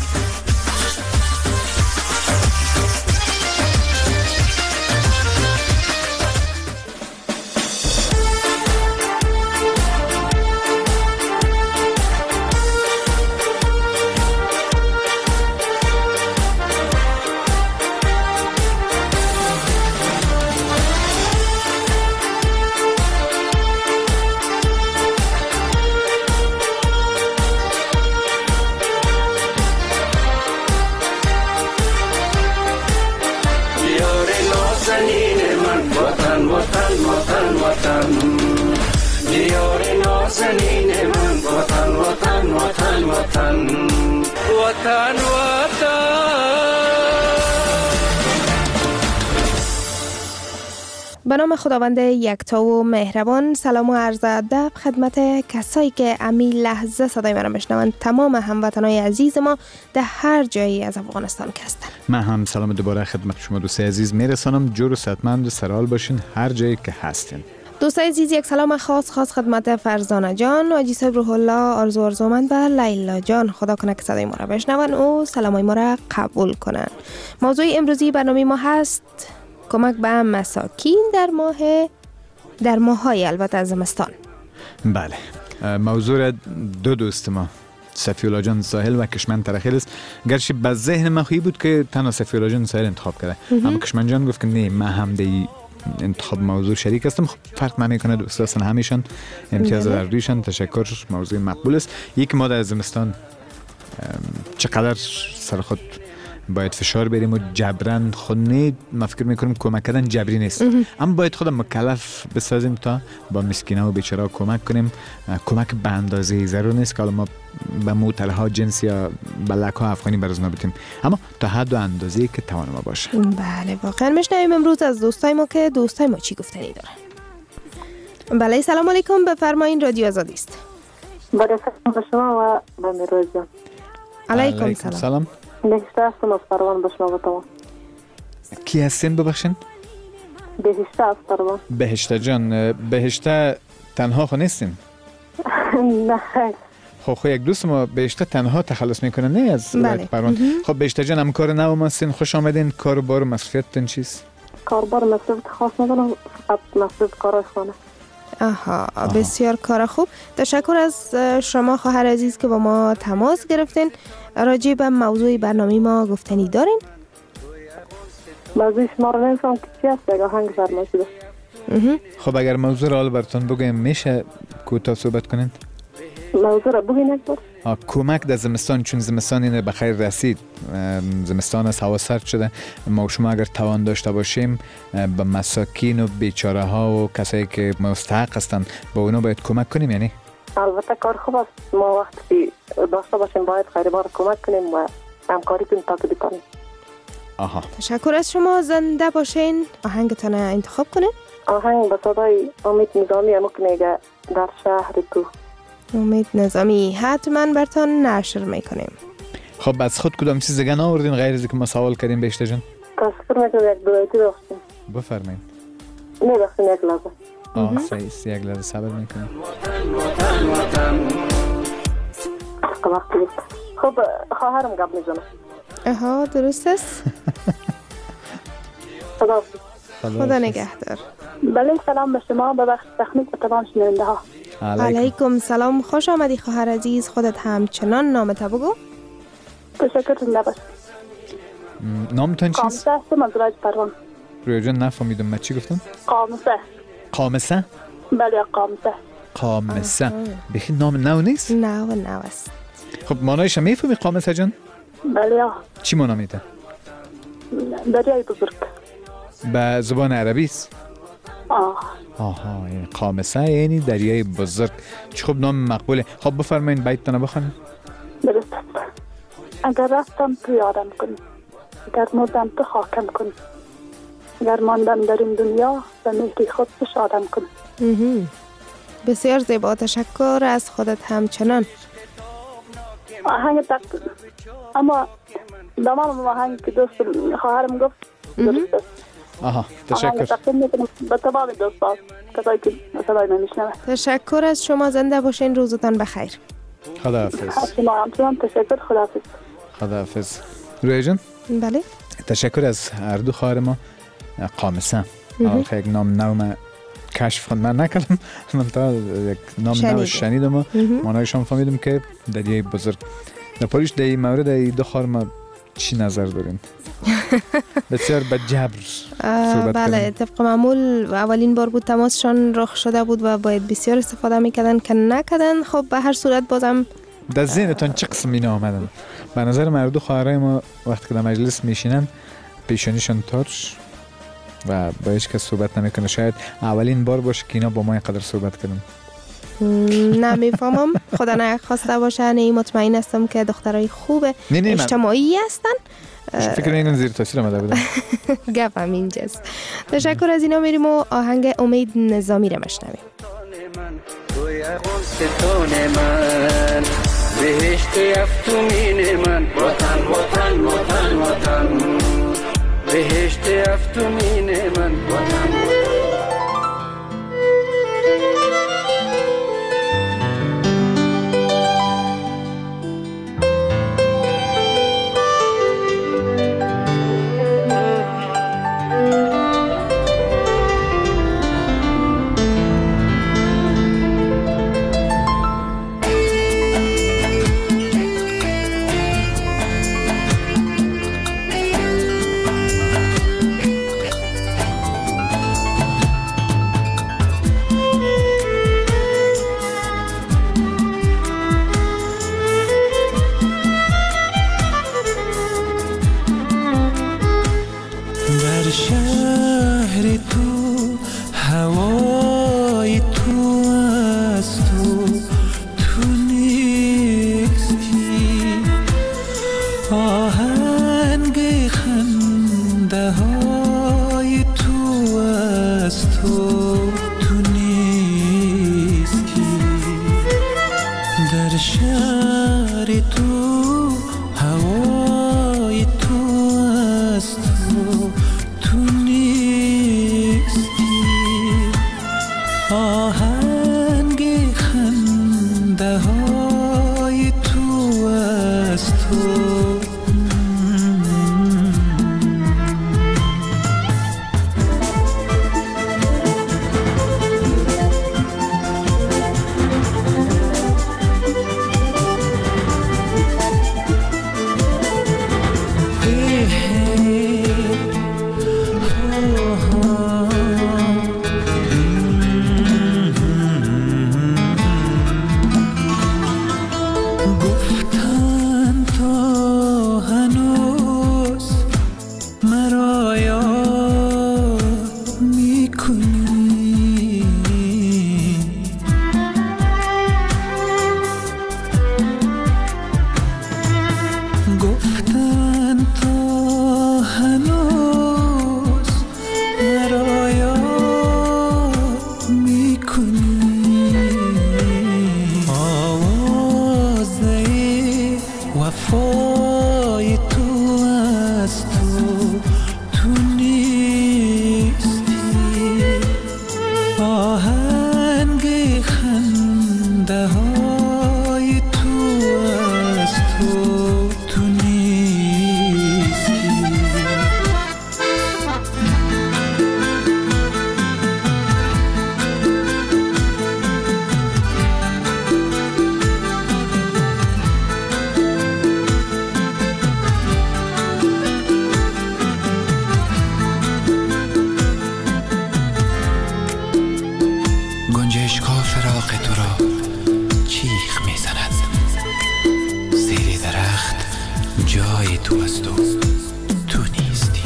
به نام خداوند یکتا و مهربان، سلام و عرض ادب خدمت کسایی که امی لحظه صدای من را میشنوند، تمام هموطنان عزیز ما در هر جایی از افغانستان که هستن. من هم سلام دوباره خدمت شما دوستای عزیز میرسانم. جور و صحتمند و سرحال باشین هر جایی که هستین. دوستای عزیز، یک سلام خاص خاص خدمت فرزانه جان، حاجی صاحب روح الله، آرزو آرزومند و لیلا جان. خدا کنه که صدای ما را بشنون و سلامای ما را قبول کنن. موضوع امروزی برنامه ما هست کمک به مساکین در ماه در ماهای البته از زمستان. بله، موضوع دو دوست ما صفی‌الله جان ساحل و کشمن ترخیل است. گرچه به ذهن من خویی بود که تنها صفی‌الله جان ساحل انتخاب کرده، اما کشمن جان گفت که نه، من هم دی انتخاب موضوع شریک هستم. خب فرق نمیکنه، دوست هستن همیشون امتیاز در رویشان. تشکر، موضوع مقبول است. یک ما در زمستان چقدر سر خود باید فشار بریم و جبران خود نه، ما فکر میکنیم کمک کردن جبری نیست، اما باید خودم مکلف بسازیم تا با مسکینا و بیچاره کمک کنیم. کمک به اندازه ضرور نیست که ما به موتلها جنسی یا بلک ها افغانی برز نبودیم، اما تا حد و اندازه‌ای که توان ما باشه. بله، واقعا میشنویم امروز از دوستای ما که دوستای ما چی گفتنی دارن. بله، سلام علیکم، بفرمایین، رادیو آزادی است. بله، سلام به شما و به میروز جان. علیکم سلام. سلام. بهشته هستم از پروان به شما و تمام. کی هستین ببخشین؟ بهشته از پروان. بهشته جان، بهشته تنها خو نیستین؟ نه خیر. خب خو یک دوست ما بهشته تنها تخلص میکنه نه از بله. پروان. خب بهشته جان، هم کار نو ماستین، خوش آمدین. کار و بار و مسئولیتتون چیست؟ کار بار مسئولیت خاص ندارم، فقط مسئولیت کار خانه. آها. آها، بسیار کار خوب. تشکر از شما خواهر عزیز که با ما تماس گرفتین. راجع به موضوع برنامه ما گفتنی دارین؟ موضوع شما رو نمیفهم که چی هست، اگه آهنگ فرمایشی. خب اگر موضوع رو حال براتون بگم میشه کوتاه صحبت کنین؟ موضوع رو بگین یک بار. کمک در زمستان، چون زمستان اینه بخیر رسید، زمستان از هوا سرد شده، ما و شما اگر توان داشته باشیم به مساکین و بیچاره ها و کسایی که مستحق هستن با اونا باید کمک کنیم. یعنی البته کار خوب است، ما وقتی داشته باشیم باید غریبا رو کمک کنیم و همکاری کنیم تا که بتونیم. آها. تشکر از شما. زنده باشین. آهنگتان انتخاب کنین. آهنگ به صدای امید نظامی امک میگه در شهر تو. امید نظامی حتما برتان نشر میکنیم. خب از خود کدام چیز دیگه نآوردین غیر از اینکه ما سوال کردیم بیشتر جان؟ تصویر میکنم یک دویتی بخشیم. بفرمایید. نه بخشیم یک لحظه. آه صحیح است. یک لحظه صبر میکنیم. خب خواهرم گپ میزنه. آها درست است. خدا خدا نگهدار. بله سلام به شما، به بخش تخنیک و تمام شنونده ها. علیکم سلام، خوش آمدی خواهر عزیز. خودت همچنان نامت بگو. تشکر لباس. نامتون چیست؟ قامسه هستم از راج پروان. رویا جان نفهمیدم من چی گفتم؟ قامسه. قامسه؟ بله قامسه. قامسه بخی نام نو نیست؟ نو نو است. خب معنایش میفهمی قامسه جان؟ بله. چی معنا میده؟ دریای بزرگ. به زبان عربی است؟ آه. آها یعنی قامسه یعنی دریای بزرگ. چه خوب نام مقبوله. خب بفرمایید بیتتون بخونید. درست. اگر رفتم تو یادم کن، اگر مردم تو خاکم کن، اگر ماندم در این دنیا به مهری خود شادم کن. بسیار زیبا، تشکر از خودت همچنان. آهنگ تک اما دامانم آهنگ که دوست خواهرم گفت درست است. آها تشکر. آهنگ تقدیم میکنم به تمام دوستان کسایی که صدای من میشنوند. تشکر از شما. زنده باشین. روزتان بخیر. خداحافظ. شما همچنان تشکر. خداحافظ. خداحافظ. رویا جان. بله. تشکر از هر دو خواهر ما. قامسه آخه یک نام نو ما کشف خود من نکردم، من تا یک نام نو شنیدم. معنایشان فهمیدم که دریای بزرگ. در پاریش در این مورد در دو خواهر ما چی نظر دارین؟ بسیار به جبر صحبت بله کردن. طبق معمول اولین بار بود تماسشان رخ شده بود و باید بسیار استفاده میکردن که نکردن. خب به هر صورت بازم در ذهنتان چه قسم اینا آمدن؟ به نظر من دو خواهرای ما وقتی که در مجلس میشینن پیشانیشان ترش و با هیچ کس صحبت نمیکنه. شاید اولین بار باشه که اینا با ما اینقدر صحبت کردن. نمیفهمم. خدا نخواسته باشه. نه مطمئن هستم که دخترای خوب اجتماعی هستن. فکر اینو زیر تاثیر آمده بودم. گفتم اینجاست. تشکر از اینا. میریم و آهنگ امید نظامی رو میشنویم. توی غلستان من بهشت افتومین من وطن وطن وطن وطن بهشت افتومین من وطن گفتن تا وفای تو از تو تو نیستی آهنگ خنده های تو از تو تو نیستی گنجشکا فراق تو را چیخ می زند زیر درخت جای تو از تو تو نیستی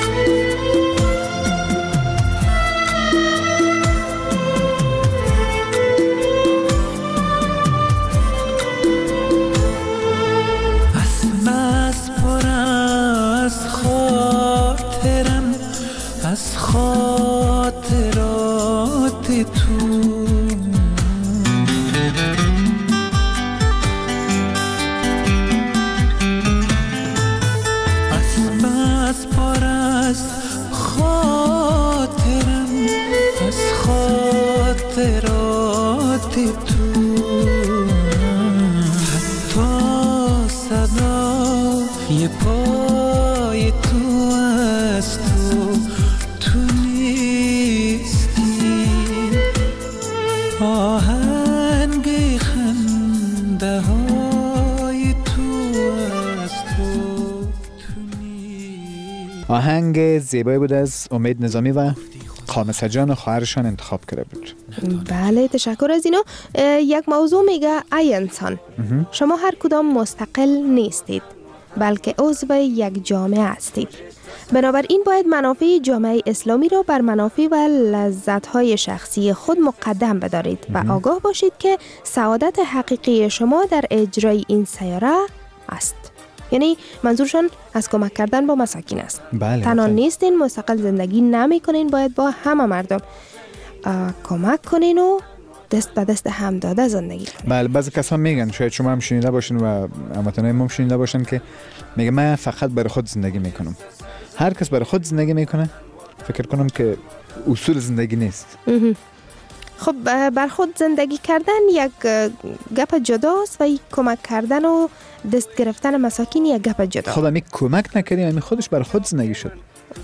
از بس پر از خاطرم از خاطرات تو از پر از خاطرم از خاطرات تو حتی صدای پای تو از تو تو نیستی آهنگ خنده های تو از تو آهنگ زیبایی بود از امید نظامی و خامسه جان و خواهرشان انتخاب کرده بود. بله تشکر از اینو. یک موضوع میگه ای انسان شما هر کدام مستقل نیستید بلکه عضو یک جامعه هستید. بنابراین باید منافع جامعه اسلامی را بر منافع و لذت‌های شخصی خود مقدم بدارید و آگاه باشید که سعادت حقیقی شما در اجرای این سیاره است. یعنی منظورشان از کمک کردن با مساکین است. بله. تنها نیستین، مستقل زندگی نمی کنین، باید با همه مردم کمک کنین و دست به دست هم داده زندگی کنین. بله بعضی کسا میگن شاید شما هم شنیده باشین و هموطنای ما هم شنیده باشن که میگه من فقط برای خود زندگی میکنم. هر کس برای خود زندگی میکنه فکر کنم که اصول زندگی نیست. خب بر خود زندگی کردن یک گپ جداست و کمک کردن و دست گرفتن مساکین یک گپ جدا. خب امی کمک نکردیم امی خودش بر خود زندگی شد.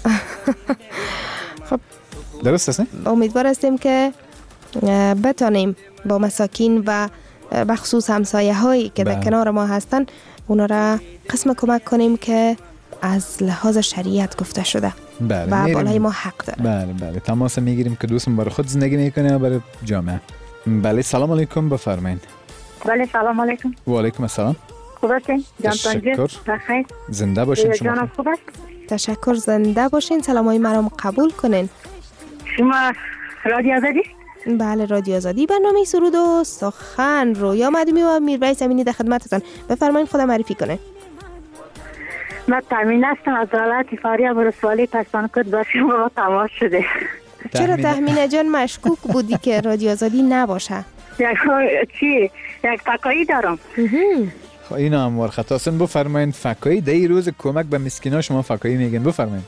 خب درست است نه؟ امیدوار هستیم که بتانیم با مساکین و بخصوص همسایه هایی که در کنار ما هستن اونا را قسم کمک کنیم که از لحاظ شریعت گفته شده. بله. و بالای ما حق داره. بله بله تماس میگیریم که دوستم برای خود زندگی میکنه یا برای جامعه. بله سلام علیکم بفرمایید. بله سلام علیکم. و علیکم السلام. خوب هستین؟ تشکر. بخیر. زنده باشین شما. جانم خوب است؟ تشکر زنده باشین. سلامای مرا قبول کنین. شما رادیو آزادی؟ بله رادیو آزادی برنامه سرود و سخن رویا مدومی و میربیس امینی در خدمتتان. بفرمایید خدا معرفی کنه. من تامین هستم از ولایت فاریاب ولسوالی پسانکوت با شما با تماس شده. چرا تهمینه جان مشکوک بودی که رادیو آزادی نباشه؟ یک چی؟ یک فکایی دارم. خب اینا هم ورخطاسن بفرمایید فکایی در این روز کمک به مسکینا شما فکایی میگن بفرمایید.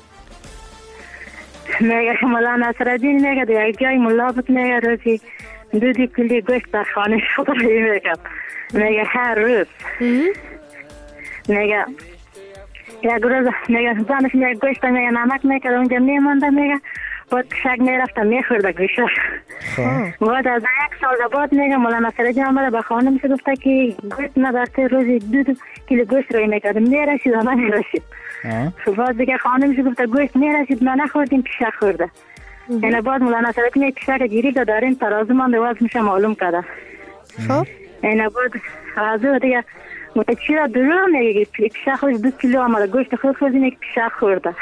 میگه مولا نصرالدین میگه در یک جای مولا بود میگه روزی دو دی کلی گوشت در خانه خود میگه میگه هر روز میگه یک روز میگه زنش میگه گوشت میگه نمک میگه اونجا میمانده میگه بعد شک میرفته میخورده گوشت بعد از یک سال بعد میگه مولا نصرالدین آمده به خانه میشه گفته که گوشت نداشته روزی دو دو کیلو گوشت روی میکرد میرسید و من میرسید بعد دیگه خانه میشه گفته گوشت میرسید من نخوردیم پیشه خورده یعنی بعد مولا نصرالدین پیشه که گیری که داریم ترازو مانده وزن میشه معلوم کرده خب یعنی بعد ترازو دیگه چی را دروغ میگه پیشه خودش دو کیلو آمده گوشت خود خودی که پیشه خورده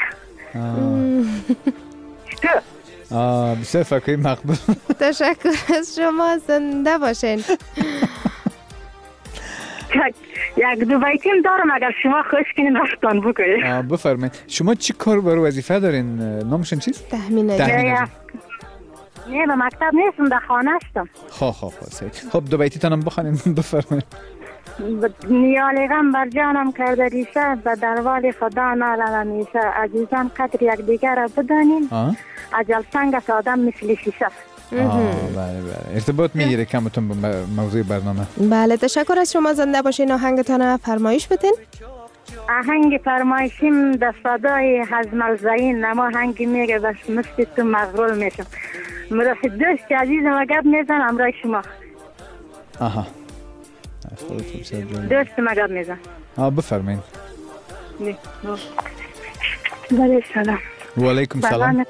آه بسیار فکری مقبول. تشکر از شما زنده باشین. یک دو بیتیم دارم اگر شما خوش کنین رفتان بکنید. آه بفرمایید شما چی کار برای وظیفه دارین نامشون چیست؟ تحمین اجرا. نه به مکتب نیستم در خانه هستم. خواه خواه خواه سید. خب دو بیتی تانم بخوانین بفرمایید. نیالگم بر جانم کرده ریشه به دروال خدا نالم میشه عزیزان قدر یک دیگر را بدانیم اجل سنگ است آدم مثل شیشه. بله بله ارتباط میگیره کمتون به موضوع برنامه. بله تشکر از شما. زنده باشین. آهنگتان فرمایش بدین. آهنگ فرمایشیم در صدای حزم الزعین نما آهنگی میگه بس مثل تو مغرور میشم. مرا دوست عزیزم اگر میزن امرای شما. آها دوست مگر میزن. آه بفرمایید. بله سلام. و علیکم سلام.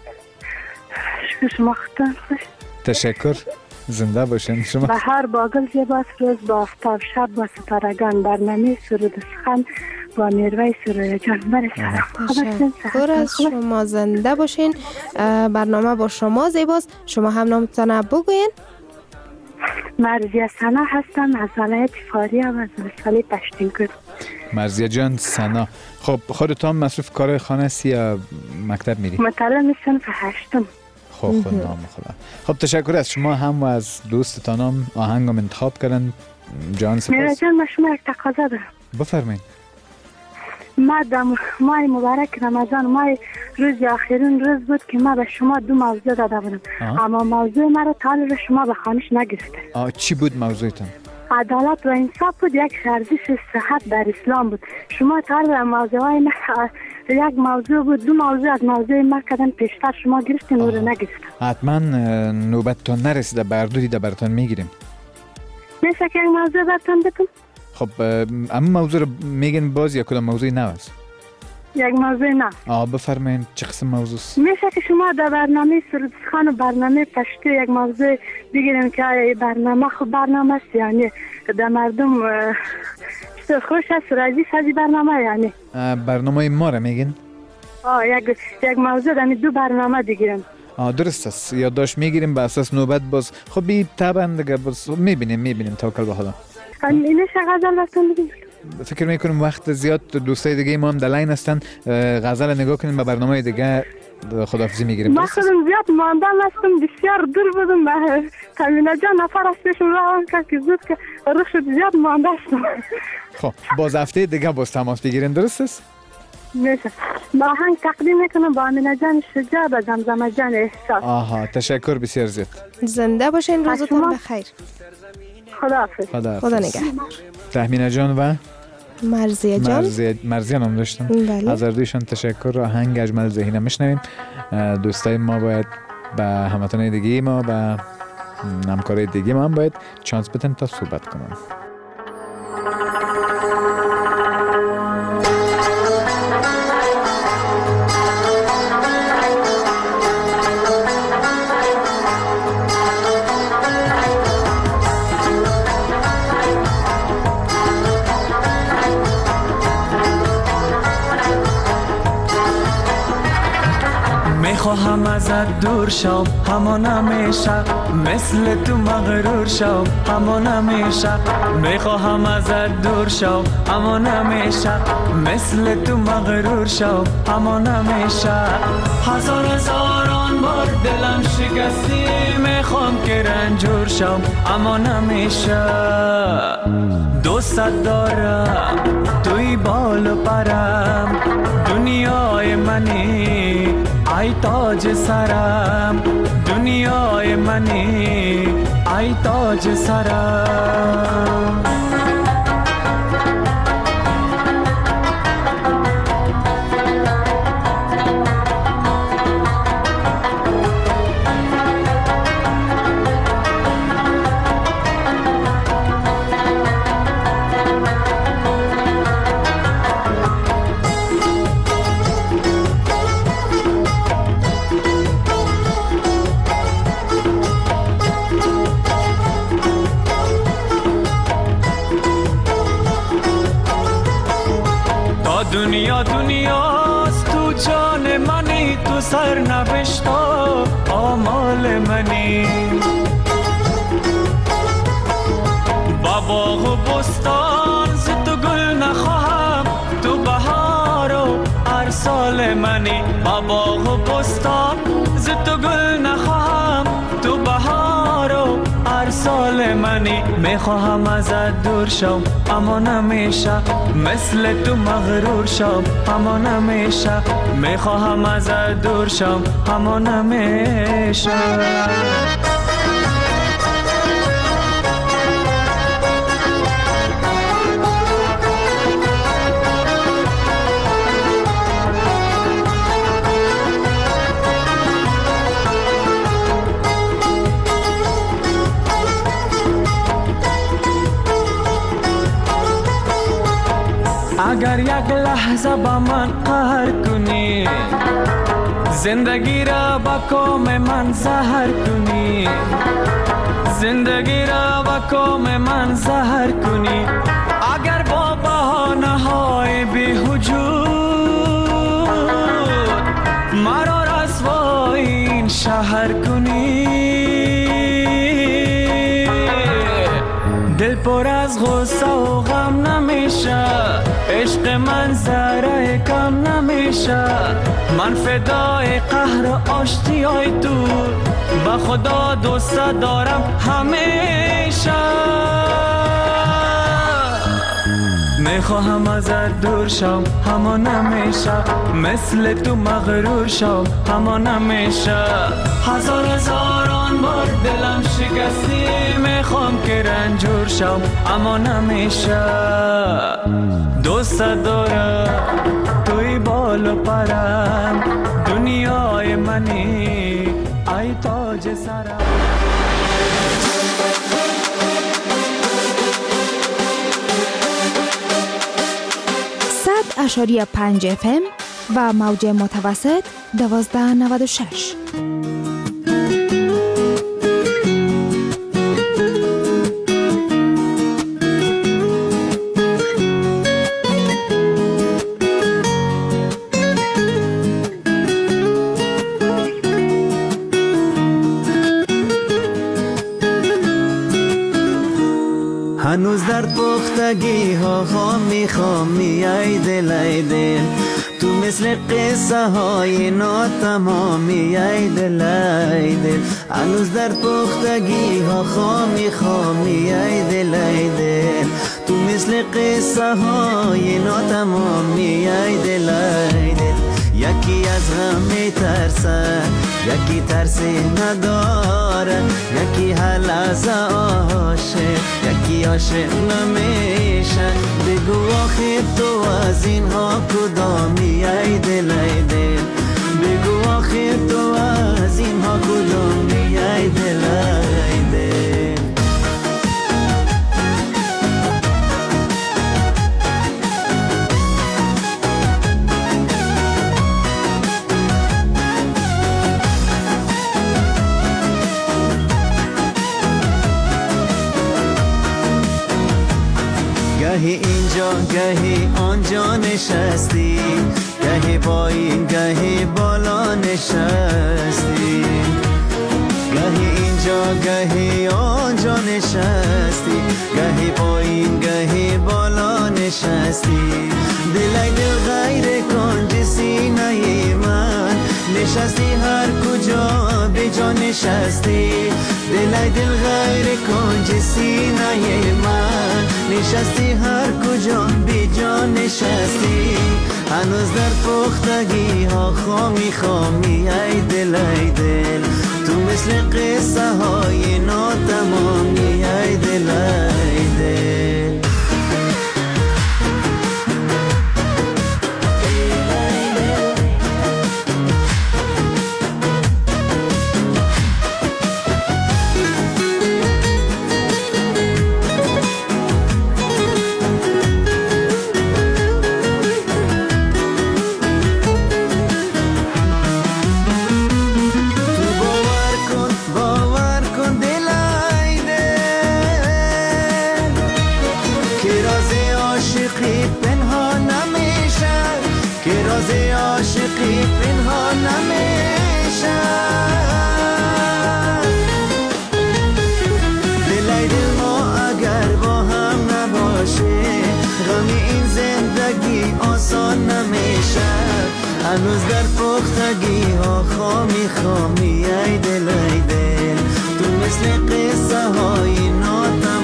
شما خطان خوش. تشکر. زنده باشین شما. بهار با گل زیباست، روز با آفتاب، شب با ستارگان، برنامه سرود سخن با میروی سروی جان. بله سلام. تشکر از شما. زنده باشین. برنامه با شما زیباست. شما هم نامتان بگوین. مرزیه سنا هستم از ولایت فاریاب و از ولسوالی پشتینکور. مرزیه جان سنا. خب خودتان مصروف کار خانه هستی یا مکتب میری؟ مطالعه صنف هشتم. خب خود نام خدا. خب تشکر از شما هم و از دوستتان هم آهنگم انتخاب کردن. جان سپاس. میرا جان من شما یک تقاضا دارم. بفرمایید. ما دم ماه مبارک رمضان ماه روز آخرین روز بود که ما به شما دو موضوع داده بودم اما موضوع مرا تا حالا شما به خانش نگرفته. آه چی بود موضوعتان؟ عدالت و انصاف بود، یک ارزش صحت در اسلام بود. شما تا حالا موضوعای ما یک موضوع بود، دو موضوع از موضوع ما کردن پیشتر شما گرفتین و رو نگرفتن. حتما نوبتتان نرسیده بردودی ده براتان میگیریم. میشه که یک موضوع براتان بتون؟ خب اما موضوع رو میگن باز یا کدام موضوع نو است؟ یک موضوع نه. آه بفرمایید چه قسم موضوع است؟ میشه که شما در برنامه سرود سخن و برنامه پشتو یک موضوع بگیریم که آیا برنامه خب برنامه است یعنی در مردم خوش است راضی از برنامه یعنی برنامه ما را میگن؟ آه یک یک موضوع در دو برنامه بگیریم. آه درست است. یادداشت میگیریم به اساس نوبت باز. خب بی طبعا دیگه باز میبینیم میبینیم توکل به خدا. اینه غزل براتون بگیم. فکر میکنم وقت زیاد دوستای دیگه ما هم در لاین هستن. غزل نگاه کنیم به برنامه دیگه خداحافظی میگیریم. ما خودم زیاد ماندن هستم بسیار دور بودم به کامینا جان نفر از پیشم روان کرد که زود که روح شد زیاد مانده هستم. خب باز هفته دیگه باز تماس بگیریم درست است؟ میشه. با آهنگ تقدیم میکنم با آمینه جان شجاع و زمزمه جان احساس. آها تشکر بسیار زیاد. زنده باشین. روزتون بخیر. خداحافظ. خدا, خدا نگهدار. تهمینه جان و مرزیه جان. مرزیه مرزیه نام داشتن. بله. از اردویشان تشکر. آهنگ اجمل ذهینه میشنویم. دوستای ما باید به هموطنای دیگه ما به همکارای دیگه ما هم باید چانس بدن تا صحبت کنن. میخواهم ازت دور شم همان همیشه مثل تو مغرور شم همان همیشه میخواهم ازت دور شم همان همیشه مثل تو مغرور شم همان همیشه هزار هزاران بار دلم شکستی میخوام که رنجور شم همان همیشه دوست دارم توی بال و پرم دنیای منی ای تاج سرم دنیای منی ای تاج سرم دنیا دنیاست تو جان منی تو سر نوشتا آمال منی با باغ و بستان ز تو گل نخواهم تو بهار و هر سال منی با باغ و بستان ز تو گل نخواهم تو بهار و هر سال منی منی میخواهم ازت دور شم اما نمیشه مثل تو مغرور شم اما نمیشه میخواهم ازت دور شم اما نمیشه اگر یک لحظه با من قهر کنی زندگی را با کام من زهر کنی زندگی را با کام من زهر کنی اگر با بهانه های بی‌وجود مرا رسوای این شهر کنی دل پر از غصه و غم نمیشه عشق من ذره کم نمیشه من فدای قهر و آشتیای تو با خدا دوست دارم همیشه میخواهم ازت دور شم اما نمیشه مثل تو مغرور شم اما نمیشه هزار هزاران بار دلم شکستی میخوام که رنجور شم اما نمیشه دوست دارم توی بال و پرم دنیای منی ای تاج سرم صد اشاریه پنج اف ام و موج متوسط دوازده نود و شش. هنوز در پختگی ها خامی خامی ای دل ای دل تو مثل قصه های ناتمامی ای دل ای دل هنوز در پختگی ها خامی خامی ای دل ای دل تو مثل قصه های ناتمامی ای دل ای دل یکی از غم میترسه یکی ترسی نداره یکی هر لحظه عاشق یکی عاشق نمیشه بگو آخه تو از اینها کدامی ای دل ای دل بگو آخه تو از اینها کدامی ای دل ای دل گهی اینجا گهی آنجا نشستی گهی پایین گهی بالا نشستی گهی اینجا گهی آنجا نشستی گهی پایین گهی بالا نشستی دلای دل غیر کنج سینه من نشستی هر کجا به جا نشستی دلای دل غیر کنج سینه من نشستی هر کجا به جا نشستی هنوز در پختگی ها خامی خامی ای دل ای دل تو مثل قصه های ناتمامی ای دل ای دل هنوز در پختگی ها خامی خامی ای دل ای دل تو مثل قصه های ناتمامی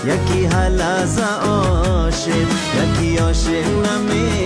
یکی هلازه عاشق یکی عاشق نمی